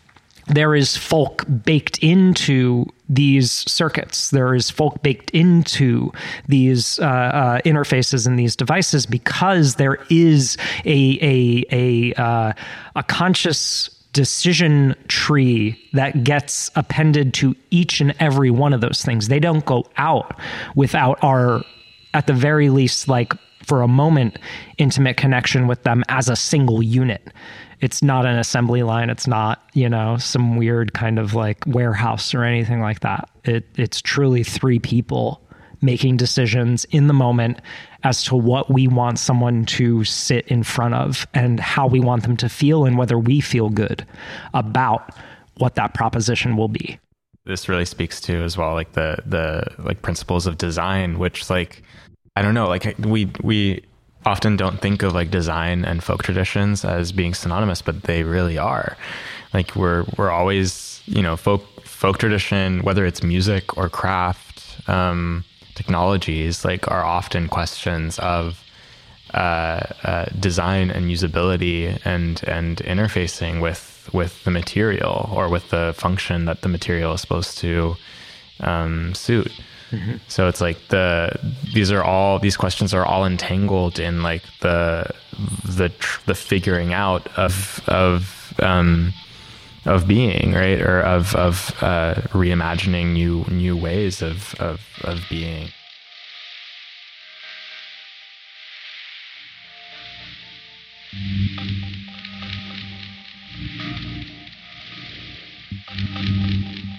S3: there is folk baked into these circuits. There is folk baked into these uh, uh, interfaces and these devices because there is a a a uh, a conscious decision tree that gets appended to each and every one of those things. They don't go out without our, at the very least, like for a moment, intimate connection with them as a single unit. It's not an assembly line. It's not, you know, some weird kind of like warehouse or anything like that. It, it's truly three people making decisions in the moment as to what we want someone to sit in front of and how we want them to feel and whether we feel good about what that proposition will be.
S4: This really speaks to as well, like the, the like principles of design, which like, I don't know, like we, we often don't think of like design and folk traditions as being synonymous, but they really are. Like we're, we're always, you know, folk, folk tradition, whether it's music or craft, um, technologies, like are often questions of uh, uh, design and usability and and interfacing with with the material or with the function that the material is supposed to um, suit. Mm-hmm. So it's like the these are all these questions are all entangled in like the the the figuring out of of um, of being, right, or of of uh, reimagining new new ways of of of being.
S5: Thank you.